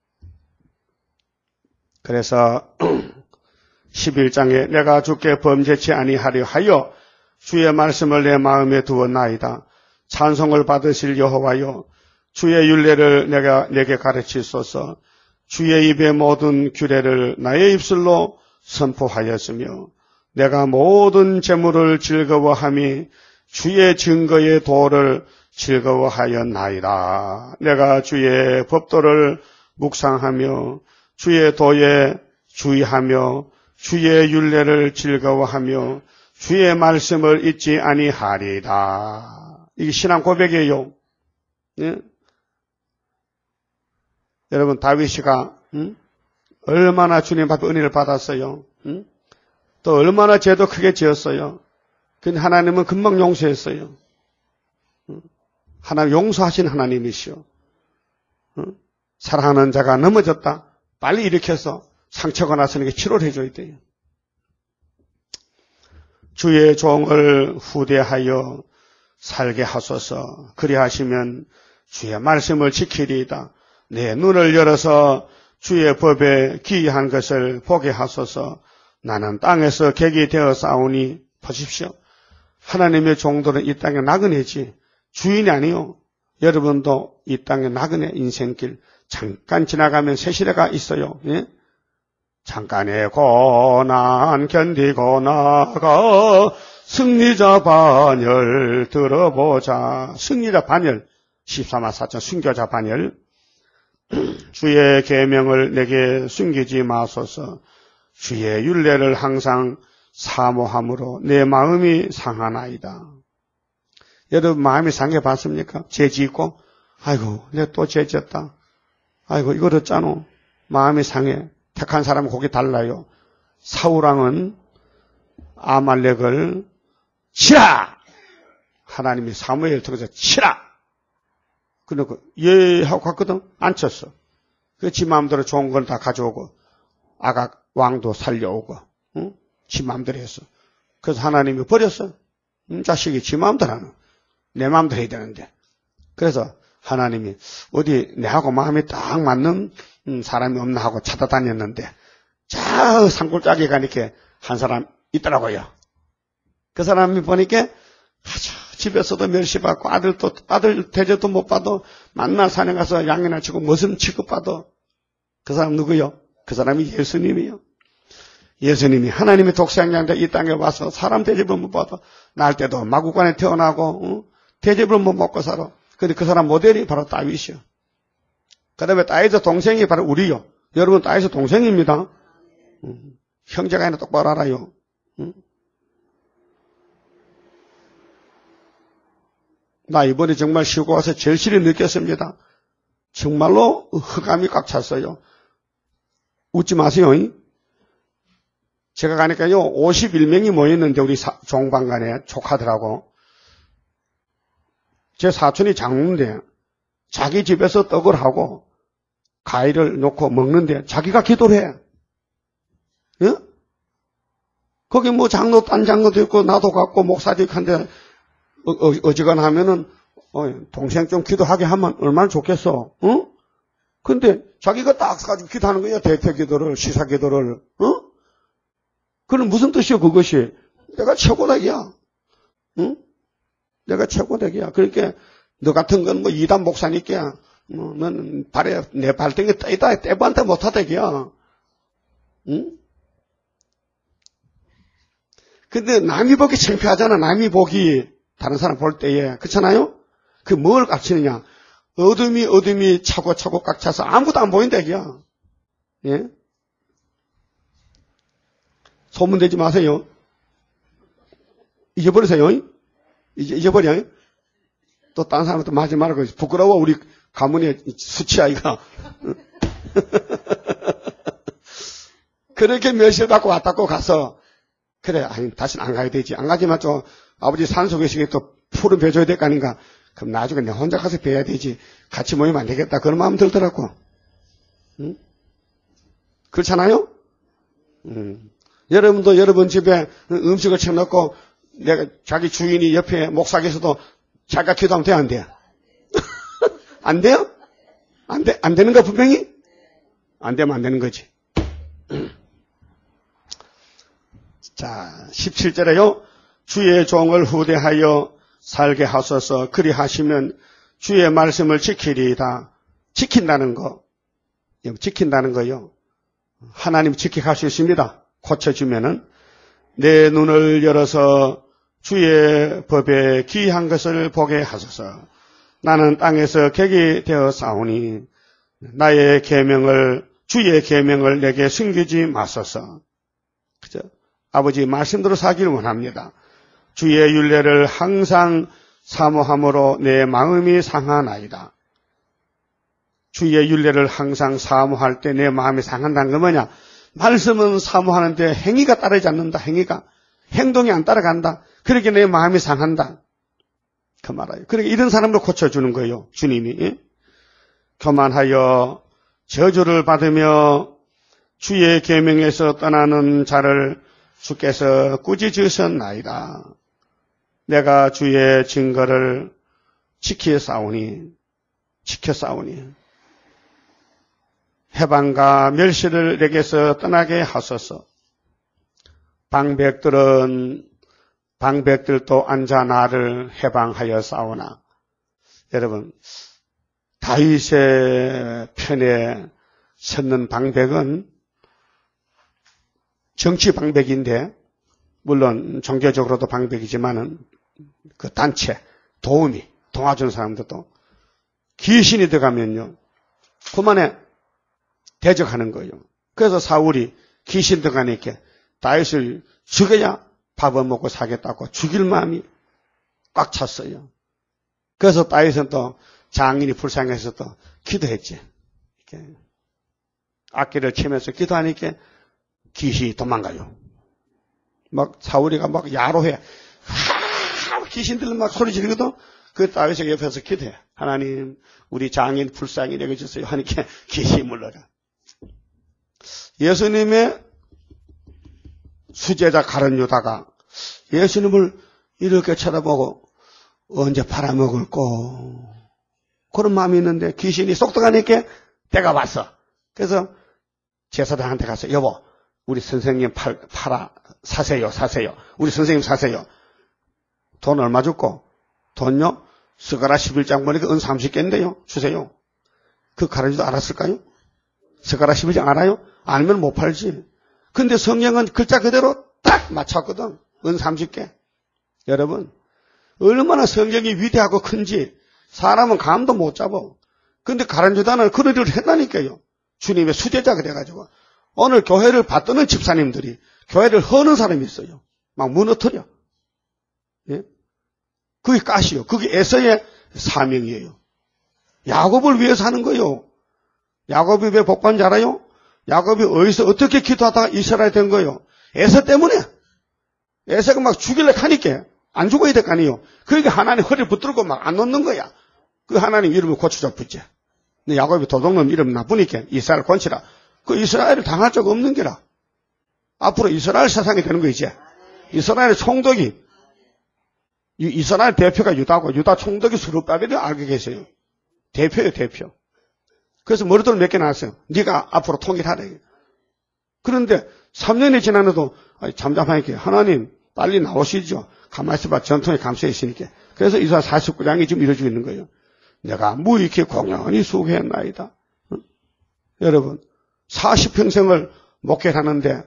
그래서 11장에 내가 주께 범죄치 아니하려 하여 주의 말씀을 내 마음에 두었나이다. 찬송을 받으실 여호와여 주의 율례를 내게 가르치소서. 주의 입의 모든 규례를 나의 입술로 선포하였으며 내가 모든 재물을 즐거워함이 주의 증거의 도를 즐거워하였나이다. 내가 주의 법도를 묵상하며 주의 도에 주의하며 주의 율례를 즐거워하며 주의 말씀을 잊지 아니하리다. 이게 신앙 고백이에요. 예? 여러분 다윗이가 얼마나 주님 앞에 은혜를 받았어요. 또 얼마나 죄도 크게 지었어요. 근데 하나님은 금방 용서했어요. 하나님 용서하신 하나님이시오. 사랑하는 자가 넘어졌다. 빨리 일으켜서 상처가 났으니까 치료를 해줘야 돼요. 주의 종을 후대하여 살게 하소서. 그리하시면 주의 말씀을 지키리이다. 내 눈을 열어서 주의 법에 기이한 것을 보게 하소서. 나는 땅에서 객이 되어 싸우니 보십시오. 하나님의 종들은 이 땅에 나그네지 주인이 아니요. 여러분도 이 땅에 나그네 인생길 잠깐 지나가면 새 시대가 있어요. 예? 잠깐의 고난 견디고 나가 승리자 반열 들어보자. 승리자 반열 14만 4천 순교자 반열. 주의 계명을 내게 숨기지 마소서. 주의 율례를 항상 사모함으로 내 마음이 상하나이다. 여러분 마음이 상해 봤습니까? 죄 짓고 아이고 내가 또 죄 짓다. 아이고 이거 어쩌노. 마음이 상해. 택한 사람은 거기 달라요. 사울왕은 아말렉을 치라! 하나님이 사무엘 통해서 치라! 그러고 예 하고 갔거든. 안 쳤어. 그 지 마음대로 좋은 걸 다 가져오고 아각 왕도 살려오고 응? 지 마음대로 했어. 그래서 하나님이 버렸어. 자식이 지 마음대로 하는. 내 마음대로 해야 되는데. 그래서 하나님이 어디 내하고 마음이 딱 맞는 사람이 없나 하고 찾아다녔는데 저 산골짜기에 가니까 한 사람 있더라고요. 그 사람이 보니까 아주 집에서도 멸시받고 아들 대접도 못 받아 만날 산에 가서 양이나 치고 무슨 취급받아. 그 사람 누구요? 그 사람이 예수님이요. 예수님이 하나님의 독생자인데 이 땅에 와서 사람 대접을 못 받아. 날 때도 마구간에 태어나고 대접을 못 먹고 살아. 근데 그 사람 모델이 바로 다윗이요. 그 다음에 다윗의 동생이 바로 우리요. 여러분 다윗의 동생입니다. 형제가 아니라 똑바로 알아요. 나 이번에 정말 쉬고 와서 절실히 느꼈습니다. 정말로 흑암이 꽉 찼어요. 웃지 마세요. 제가 가니까요 51명이 모였는데 우리 종방간에 조카들하고 제 사촌이 장로인데 자기 집에서 떡을 하고 과일을 놓고 먹는데 자기가 기도를 해. 예? 거기 뭐 장로 딴 장로도 있고 나도 갔고 목사도 있고 한데 어지간하면은 동생 좀 기도하게 하면 얼마나 좋겠어. 응? 근데 자기가 딱 가지고 기도하는 거야. 대퇴기도를 시사기도를. 응? 그럼 무슨 뜻이요 그것이? 내가 최고다 야. 응? 내가 최고되기야. 그러니까 너 같은 건 뭐 이단 목사니까 너는 발에 내 발등에 떠있다 떼부한테 못하대기야. 응? 근데 남이 보기 창피하잖아. 남이 보기 다른 사람 볼 때에. 그렇잖아요? 그 뭘 깍치느냐. 어둠이 차고 꽉 차서 아무것도 안 보인다기야. 예? 소문내지 마세요. 잊어버리세요. 잊어버려. 또 딴 사람한테 맞지 말고 부끄러워. 우리 가문의 수치아이가. 그렇게 멸시를 받고 왔다고 가서 그래, 아니, 다시는 안 가야 되지. 안 가지만 좀 아버지 산속에서 또 풀은 배줘야 될 거 아닌가. 그럼 나중에 내가 혼자 가서 배야 되지. 같이 모이면 안 되겠다. 그런 마음 들더라고. 응? 그렇잖아요? 여러분도 여러분 집에 음식을 쳐놓고 내가 자기 주인이 옆에 목사 계셔도 자기가 기도하면 돼요, 안 돼요? 안 돼요? 안 되는 거 분명히? 안 되면 안 되는 거지. 자, 17절에요. 주의 종을 후대하여 살게 하소서. 그리하시면 주의 말씀을 지키리이다. 지킨다는 거. 지킨다는 거요. 하나님 지켜갈 수 있습니다. 고쳐주면은. 내 눈을 열어서 주의 법에 귀한 것을 보게 하소서. 나는 땅에서 객이 되어 싸우니 나의 계명을 주의 계명을 내게 숨기지 마소서. 그죠? 아버지 말씀대로 살기를 원합니다. 주의 율례를 항상 사모함으로 내 마음이 상하나이다. 주의 율례를 항상 사모할 때 내 마음이 상한다는 건 뭐냐? 말씀은 사모하는데 행위가 따르지 않는다. 행동이 안 따라간다. 그렇게 내 마음이 상한다. 그 말이에요. 그러니까 이런 사람을 고쳐주는 거예요. 주님이. 교만하여 저주를 받으며 주의 계명에서 떠나는 자를 주께서 꾸짖으셨나이다. 내가 주의 증거를 지켜 싸우니 해방과 멸시를 내게서 떠나게 하소서. 방백들도 앉아 나를 해방하여 싸우나. 여러분, 다윗의 편에 섰는 방백은 정치 방백인데, 물론 종교적으로도 방백이지만은 그 단체, 도와준 사람들도 귀신이 들어가면요, 그만에 대적하는 거예요. 그래서 사울이 귀신 들어가니까 다윗을 죽여야 밥을 먹고 사겠다고 죽일 마음이 꽉 찼어요. 그래서 다윗은 또 장인이 불쌍해서 또 기도했지. 이렇게 악기를 치면서 기도하니까 귀신이 도망가요. 막 사울이가 막 야로해. 귀신들 막 소리 지르거든. 그 다윗의 옆에서 기도해. 하나님, 우리 장인 불쌍히 여겨주세요. 하니까 귀신이 물러가. 예수님의 수제자 가룟 유다가 예수님을 이렇게 쳐다보고 언제 팔아먹을꼬 그런 마음이 있는데 귀신이 쏙 들어가니까 때가 왔어. 그래서 제사장한테 가서 여보 우리 선생님 사세요. 우리 선생님 사세요. 돈 얼마 줬고? 돈요? 스가랴 11장 보니까 은 30개인데요. 주세요. 그 가룟 유다 알았을까요? 스가랴 11장 알아요? 알면 못 팔지. 근데 성경은 글자 그대로 딱 맞췄거든. 은 30개. 여러분, 얼마나 성경이 위대하고 큰지 사람은 감도 못 잡아. 근데 가룟 유다는 그런 일을 했다니까요. 주님의 수제자가 돼가지고. 오늘 교회를 받드는 집사님들이 교회를 허는 사람이 있어요. 막 무너뜨려. 예? 그게 가시요. 그게 에서의 사명이에요. 야곱을 위해서 하는 거예요. 야곱이 왜 복받는지 알아요? 야곱이 어디서 어떻게 기도하다가 이스라엘 된 거예요? 에서 때문에. 에서가 막 죽이려고 하니까 안 죽어야 될 거 아니에요. 그러니까 하나님 허리를 붙들고 막 안 놓는 거야. 그 하나님 이름을 고쳐줘 붙지. 근데 야곱이 도둑놈 이름 나쁘니까 이스라엘 건치라. 그 이스라엘을 당할 적 없는 게라. 앞으로 이스라엘 세상이 되는 거 이제. 이스라엘의 총독이 이스라엘 대표가 유다고 유다 총독이 스룹바벨을 알게 계세요. 대표예요, 대표. 그래서 머리돌 몇 개 나왔어요. 네가 앞으로 통일하래. 그런데 3년이 지나도 잠잠하니까 하나님 빨리 나오시죠. 가만히 있어봐. 전통에 감춰 있으니까 그래서 이사 49장이 지금 이루어지고 있는 거예요. 내가 무익히 공연히 수고했나이다. 여러분 40평생을 목회를 하는데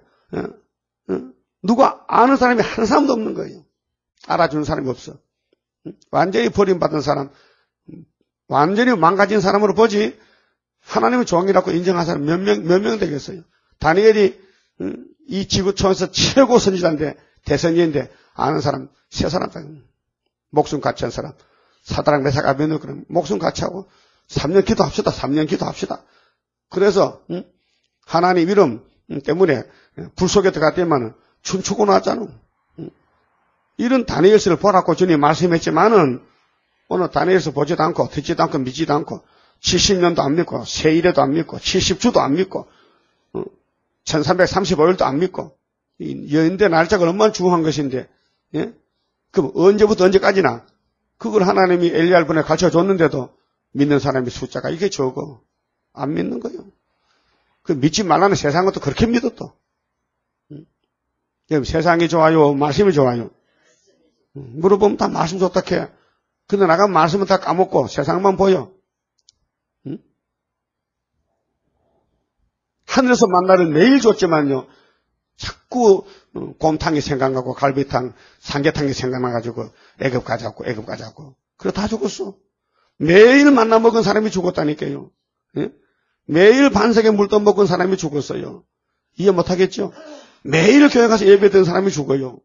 누가 아는 사람이 한 사람도 없는 거예요. 알아주는 사람이 없어. 완전히 버림받은 사람, 완전히 망가진 사람으로 보지 하나님의 종이라고 인정한 사람 몇 명 되겠어요. 다니엘이 이 지구촌에서 최고 선지자인데 대선지인데 아는 사람 세 사람 목숨 같이 한 사람 사드락 메삭 아벤느고는 목숨 같이 하고 3년 기도합시다. 3년 기도합시다. 그래서 하나님 이름 때문에 불 속에 들어갔더니만 춤추고 나왔잖아. 이런 다니엘서를 보라고 주님 말씀했지만은 오늘 다니엘서 보지도 않고 듣지도 않고 믿지도 않고 70년도 안 믿고 세일에도 안 믿고 70주도 안 믿고 1335일도 안 믿고 여인대 날짜가 얼마나 중요한 것인데 예? 그럼 언제부터 언제까지나 그걸 하나님이 엘리야를 보내 가르쳐줬는데도 믿는 사람의 숫자가 이게 적어. 안 믿는 거예요. 그 믿지 말라는 세상 것도 그렇게 믿어 또. 세상이 좋아요? 말씀이 좋아요? 물어보면 다 말씀 좋다 해. 근데 나가면 말씀은 다 까먹고 세상만 보여. 하늘에서 만나를 매일 줬지만요. 자꾸 곰탕이 생각나고 갈비탕, 삼계탕이 생각나가지고 애급 가자고. 그래 다 죽었어. 매일 만나 먹은 사람이 죽었다니까요. 예? 매일 반석에 물 떠먹은 사람이 죽었어요. 이해 못하겠죠? 매일 교회 가서 예배드는 사람이 죽어요.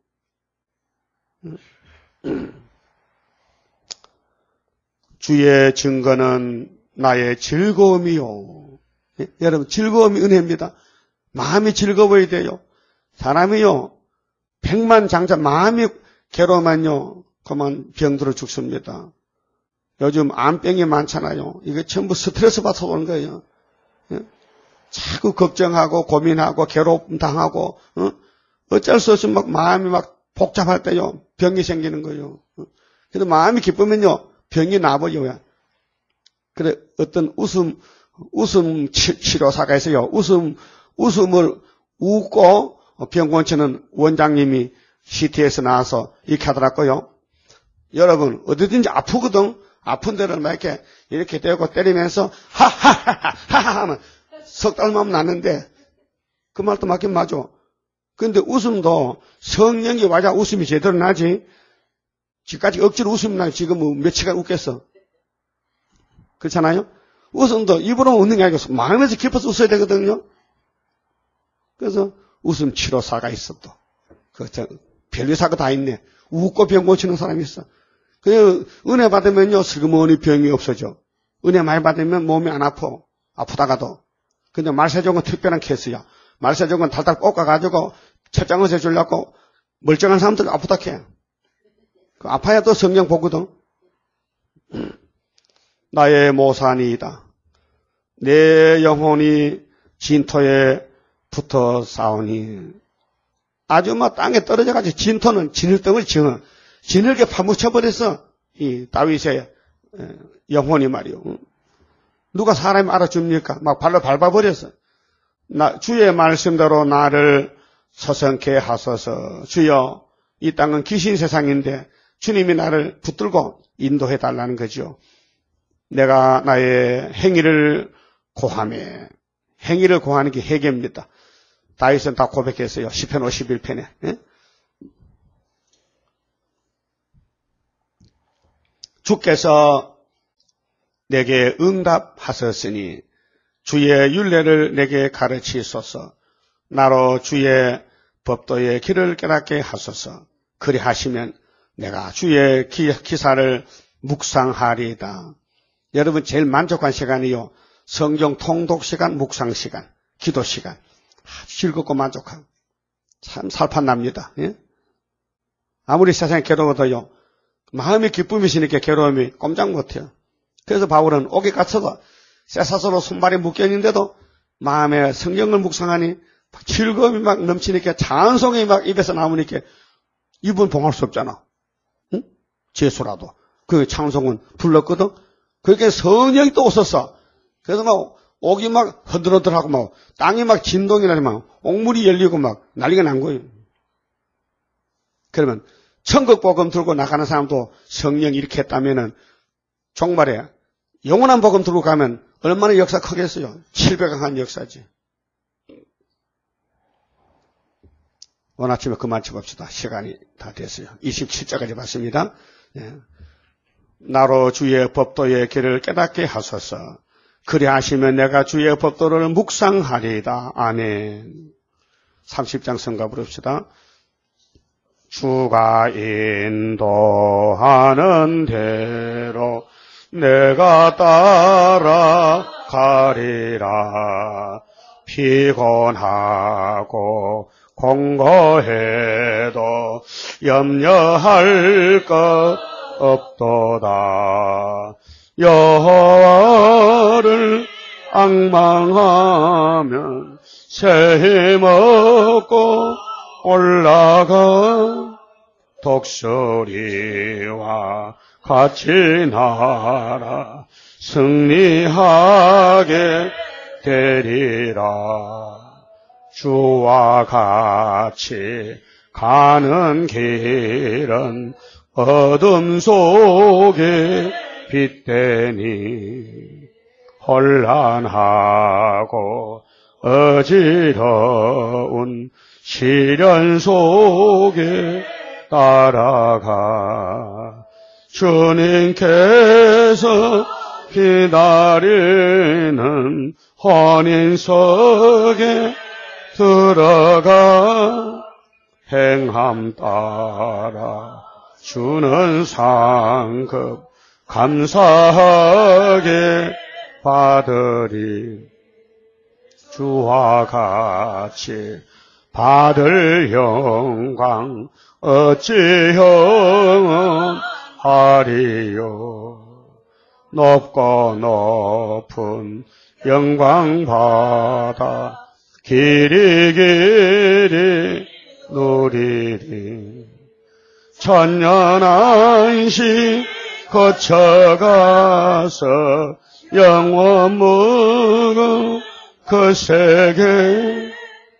주의 증거는 나의 즐거움이요. 예? 여러분 즐거움이 은혜입니다. 마음이 즐거워야 돼요. 사람이요 100만 장자 마음이 괴로우면요 그만 병들어 죽습니다. 요즘 암병이 많잖아요. 이게 전부 스트레스 받아서 오는 거예요. 예? 자꾸 걱정하고 고민하고 괴로움 당하고 어쩔 수 없이 막 마음이 막 복잡할 때요 병이 생기는 거예요. 그래도 마음이 기쁘면요 병이 나버려요. 그래 어떤 웃음 치료사가 있어요. 웃음을 웃고 병 고치는 원장님이 CT에서 나와서 이렇게 하더라고요. 여러분 어디든지 아프거든. 아픈 데를 막 이렇게 대고 때리면서 하하하하 하면 석 달만 나는데 그 말도 맞긴 맞아. 근데 웃음도 성령이 와야 웃음이 제대로 나지. 지금까지 억지로 웃음이 나고 지금 며칠간 웃겠어. 그렇잖아요? 웃음도 입으로 웃는 게 아니고 마음에서 깊어서 웃어야 되거든요. 그래서 웃음 치료사가 있어 또. 별의사가 다 있네. 웃고 병 고치는 사람이 있어. 그 은혜 받으면요 슬그머니 병이 없어져. 은혜 많이 받으면 몸이 안 아파. 아프다가도. 근데 말세종은 특별한 케이스야. 말세종은 달달 볶아가지고 철장을 해주려고 멀쩡한 사람들 아프다 해. 그 아파야 또 성령 보거든. 나의 모산이다. 내 영혼이 진토에 붙어 싸우니. 아주 막 땅에 떨어져가지고 진토는 진흙덩을 진흙에 파묻혀버렸어. 이 다윗의 영혼이 말이요. 누가 사람이 알아줍니까? 막 발로 밟아버렸어. 주의 말씀대로 나를 서성케 하소서. 주여, 이 땅은 귀신 세상인데 주님이 나를 붙들고 인도해 달라는 거죠. 내가 나의 행위를 고하매. 행위를 고하는 게 회개입니다. 다윗은 다 고백했어요. 시편 51편에. 예? 주께서 내게 응답하셨으니 주의 율례를 내게 가르치소서. 나로 주의 법도의 길을 깨닫게 하소서. 그리하시면 내가 주의 기사를 묵상하리이다. 여러분 제일 만족한 시간이요. 성경 통독 시간, 묵상 시간, 기도 시간. 아주 즐겁고 만족하고 참 살판납니다. 예? 아무리 세상에 괴로워도요. 마음이 기쁨이시니까 괴로움이 꼼짝 못해요. 그래서 바울은 옥에 갇혀서 쇠사슬로 손발이 묶여있는데도 마음에 성경을 묵상하니 즐거움이 막 넘치니까 찬송이 막 입에서 나오니까 입은 봉할 수 없잖아. 응? 재수라도. 그 찬송은 불렀거든. 그렇게 성령이 또 오셨어. 그래서 막 옥이 막 흔들흔들하고 막 땅이 막 진동이 나지 막 옥물이 열리고 막 난리가 난 거예요. 그러면 천국 복음 들고 나가는 사람도 성령이 이렇게 했다면은 종말에 영원한 복음 들고 가면 얼마나 역사 크겠어요. 700한 역사지. 오늘 아침에 그만 쳐봅시다. 시간이 다 됐어요. 27절까지 봤습니다. 예. 나로 주의 법도의 길을 깨닫게 하소서. 그리 하시면 내가 주의 법도를 묵상하리이다. 아멘. 30장 성가 부릅시다. 주가 인도하는 대로 내가 따라가리라. 피곤하고 공고해도 염려할 것 없도다. 여호와를 앙망하면 새 힘 얻고 올라가 독수리와 같이 날아 승리하게 되리라. 주와 같이 가는 길은 어둠 속에 빛되니 혼란하고 어지러운 시련 속에 따라가 주님께서 기다리는 혼인석에 들어가 행함 따라 주는 상급 감사하게 받으리. 주와 같이 받을 영광 어찌 영원하리요. 높고 높은 영광 받아 길이 길이 누리리. 천년 안식 거쳐가서 영원 무궁 그 세계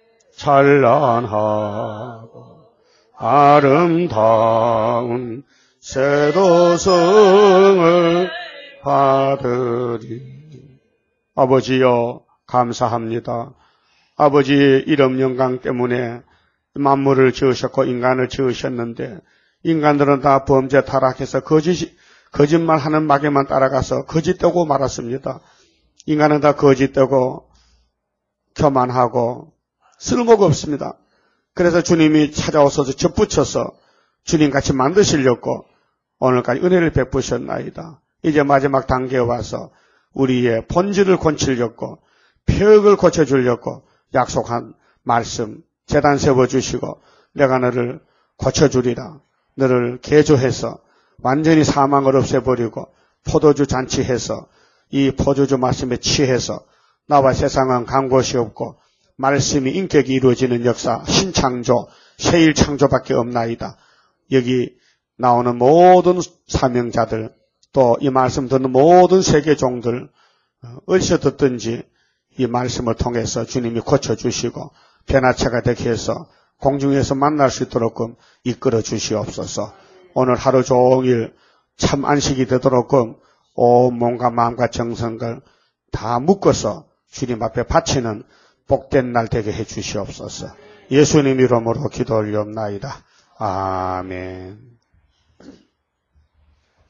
찬란하고 아름다운 새도성을 받으리. 아버지여 감사합니다. 아버지 이름 영광 때문에 만물을 지으셨고 인간을 지으셨는데 인간들은 다 범죄 타락해서 거짓말하는 마귀만 따라가서 거짓되고 말았습니다. 인간은 다 거짓되고 교만하고 쓸모가 없습니다. 그래서 주님이 찾아오셔서 접붙여서 주님같이 만드시려고 오늘까지 은혜를 베푸셨나이다. 이제 마지막 단계에 와서 우리의 본질을 고치려고 폐역을 고쳐주려고 약속한 말씀 제단 세워주시고 내가 너를 고쳐주리라. 너를 개조해서 완전히 사망을 없애버리고 포도주 잔치해서 이 포도주 말씀에 취해서 나와 세상은 간 곳이 없고 말씀이 인격이 이루어지는 역사 신창조 새일창조밖에 없나이다. 여기 나오는 모든 사명자들 또 이 말씀 듣는 모든 세계 종들 어디서 듣든지 이 말씀을 통해서 주님이 고쳐주시고 변화체가 되게 해서 공중에서 만날 수 있도록끔 이끌어 주시옵소서. 오늘 하루 종일 참 안식이 되도록끔 온 몸과 마음과 정성을 다 묶어서 주님 앞에 바치는 복된 날 되게 해 주시옵소서. 예수님 이름으로 기도 올리옵나이다. 아멘.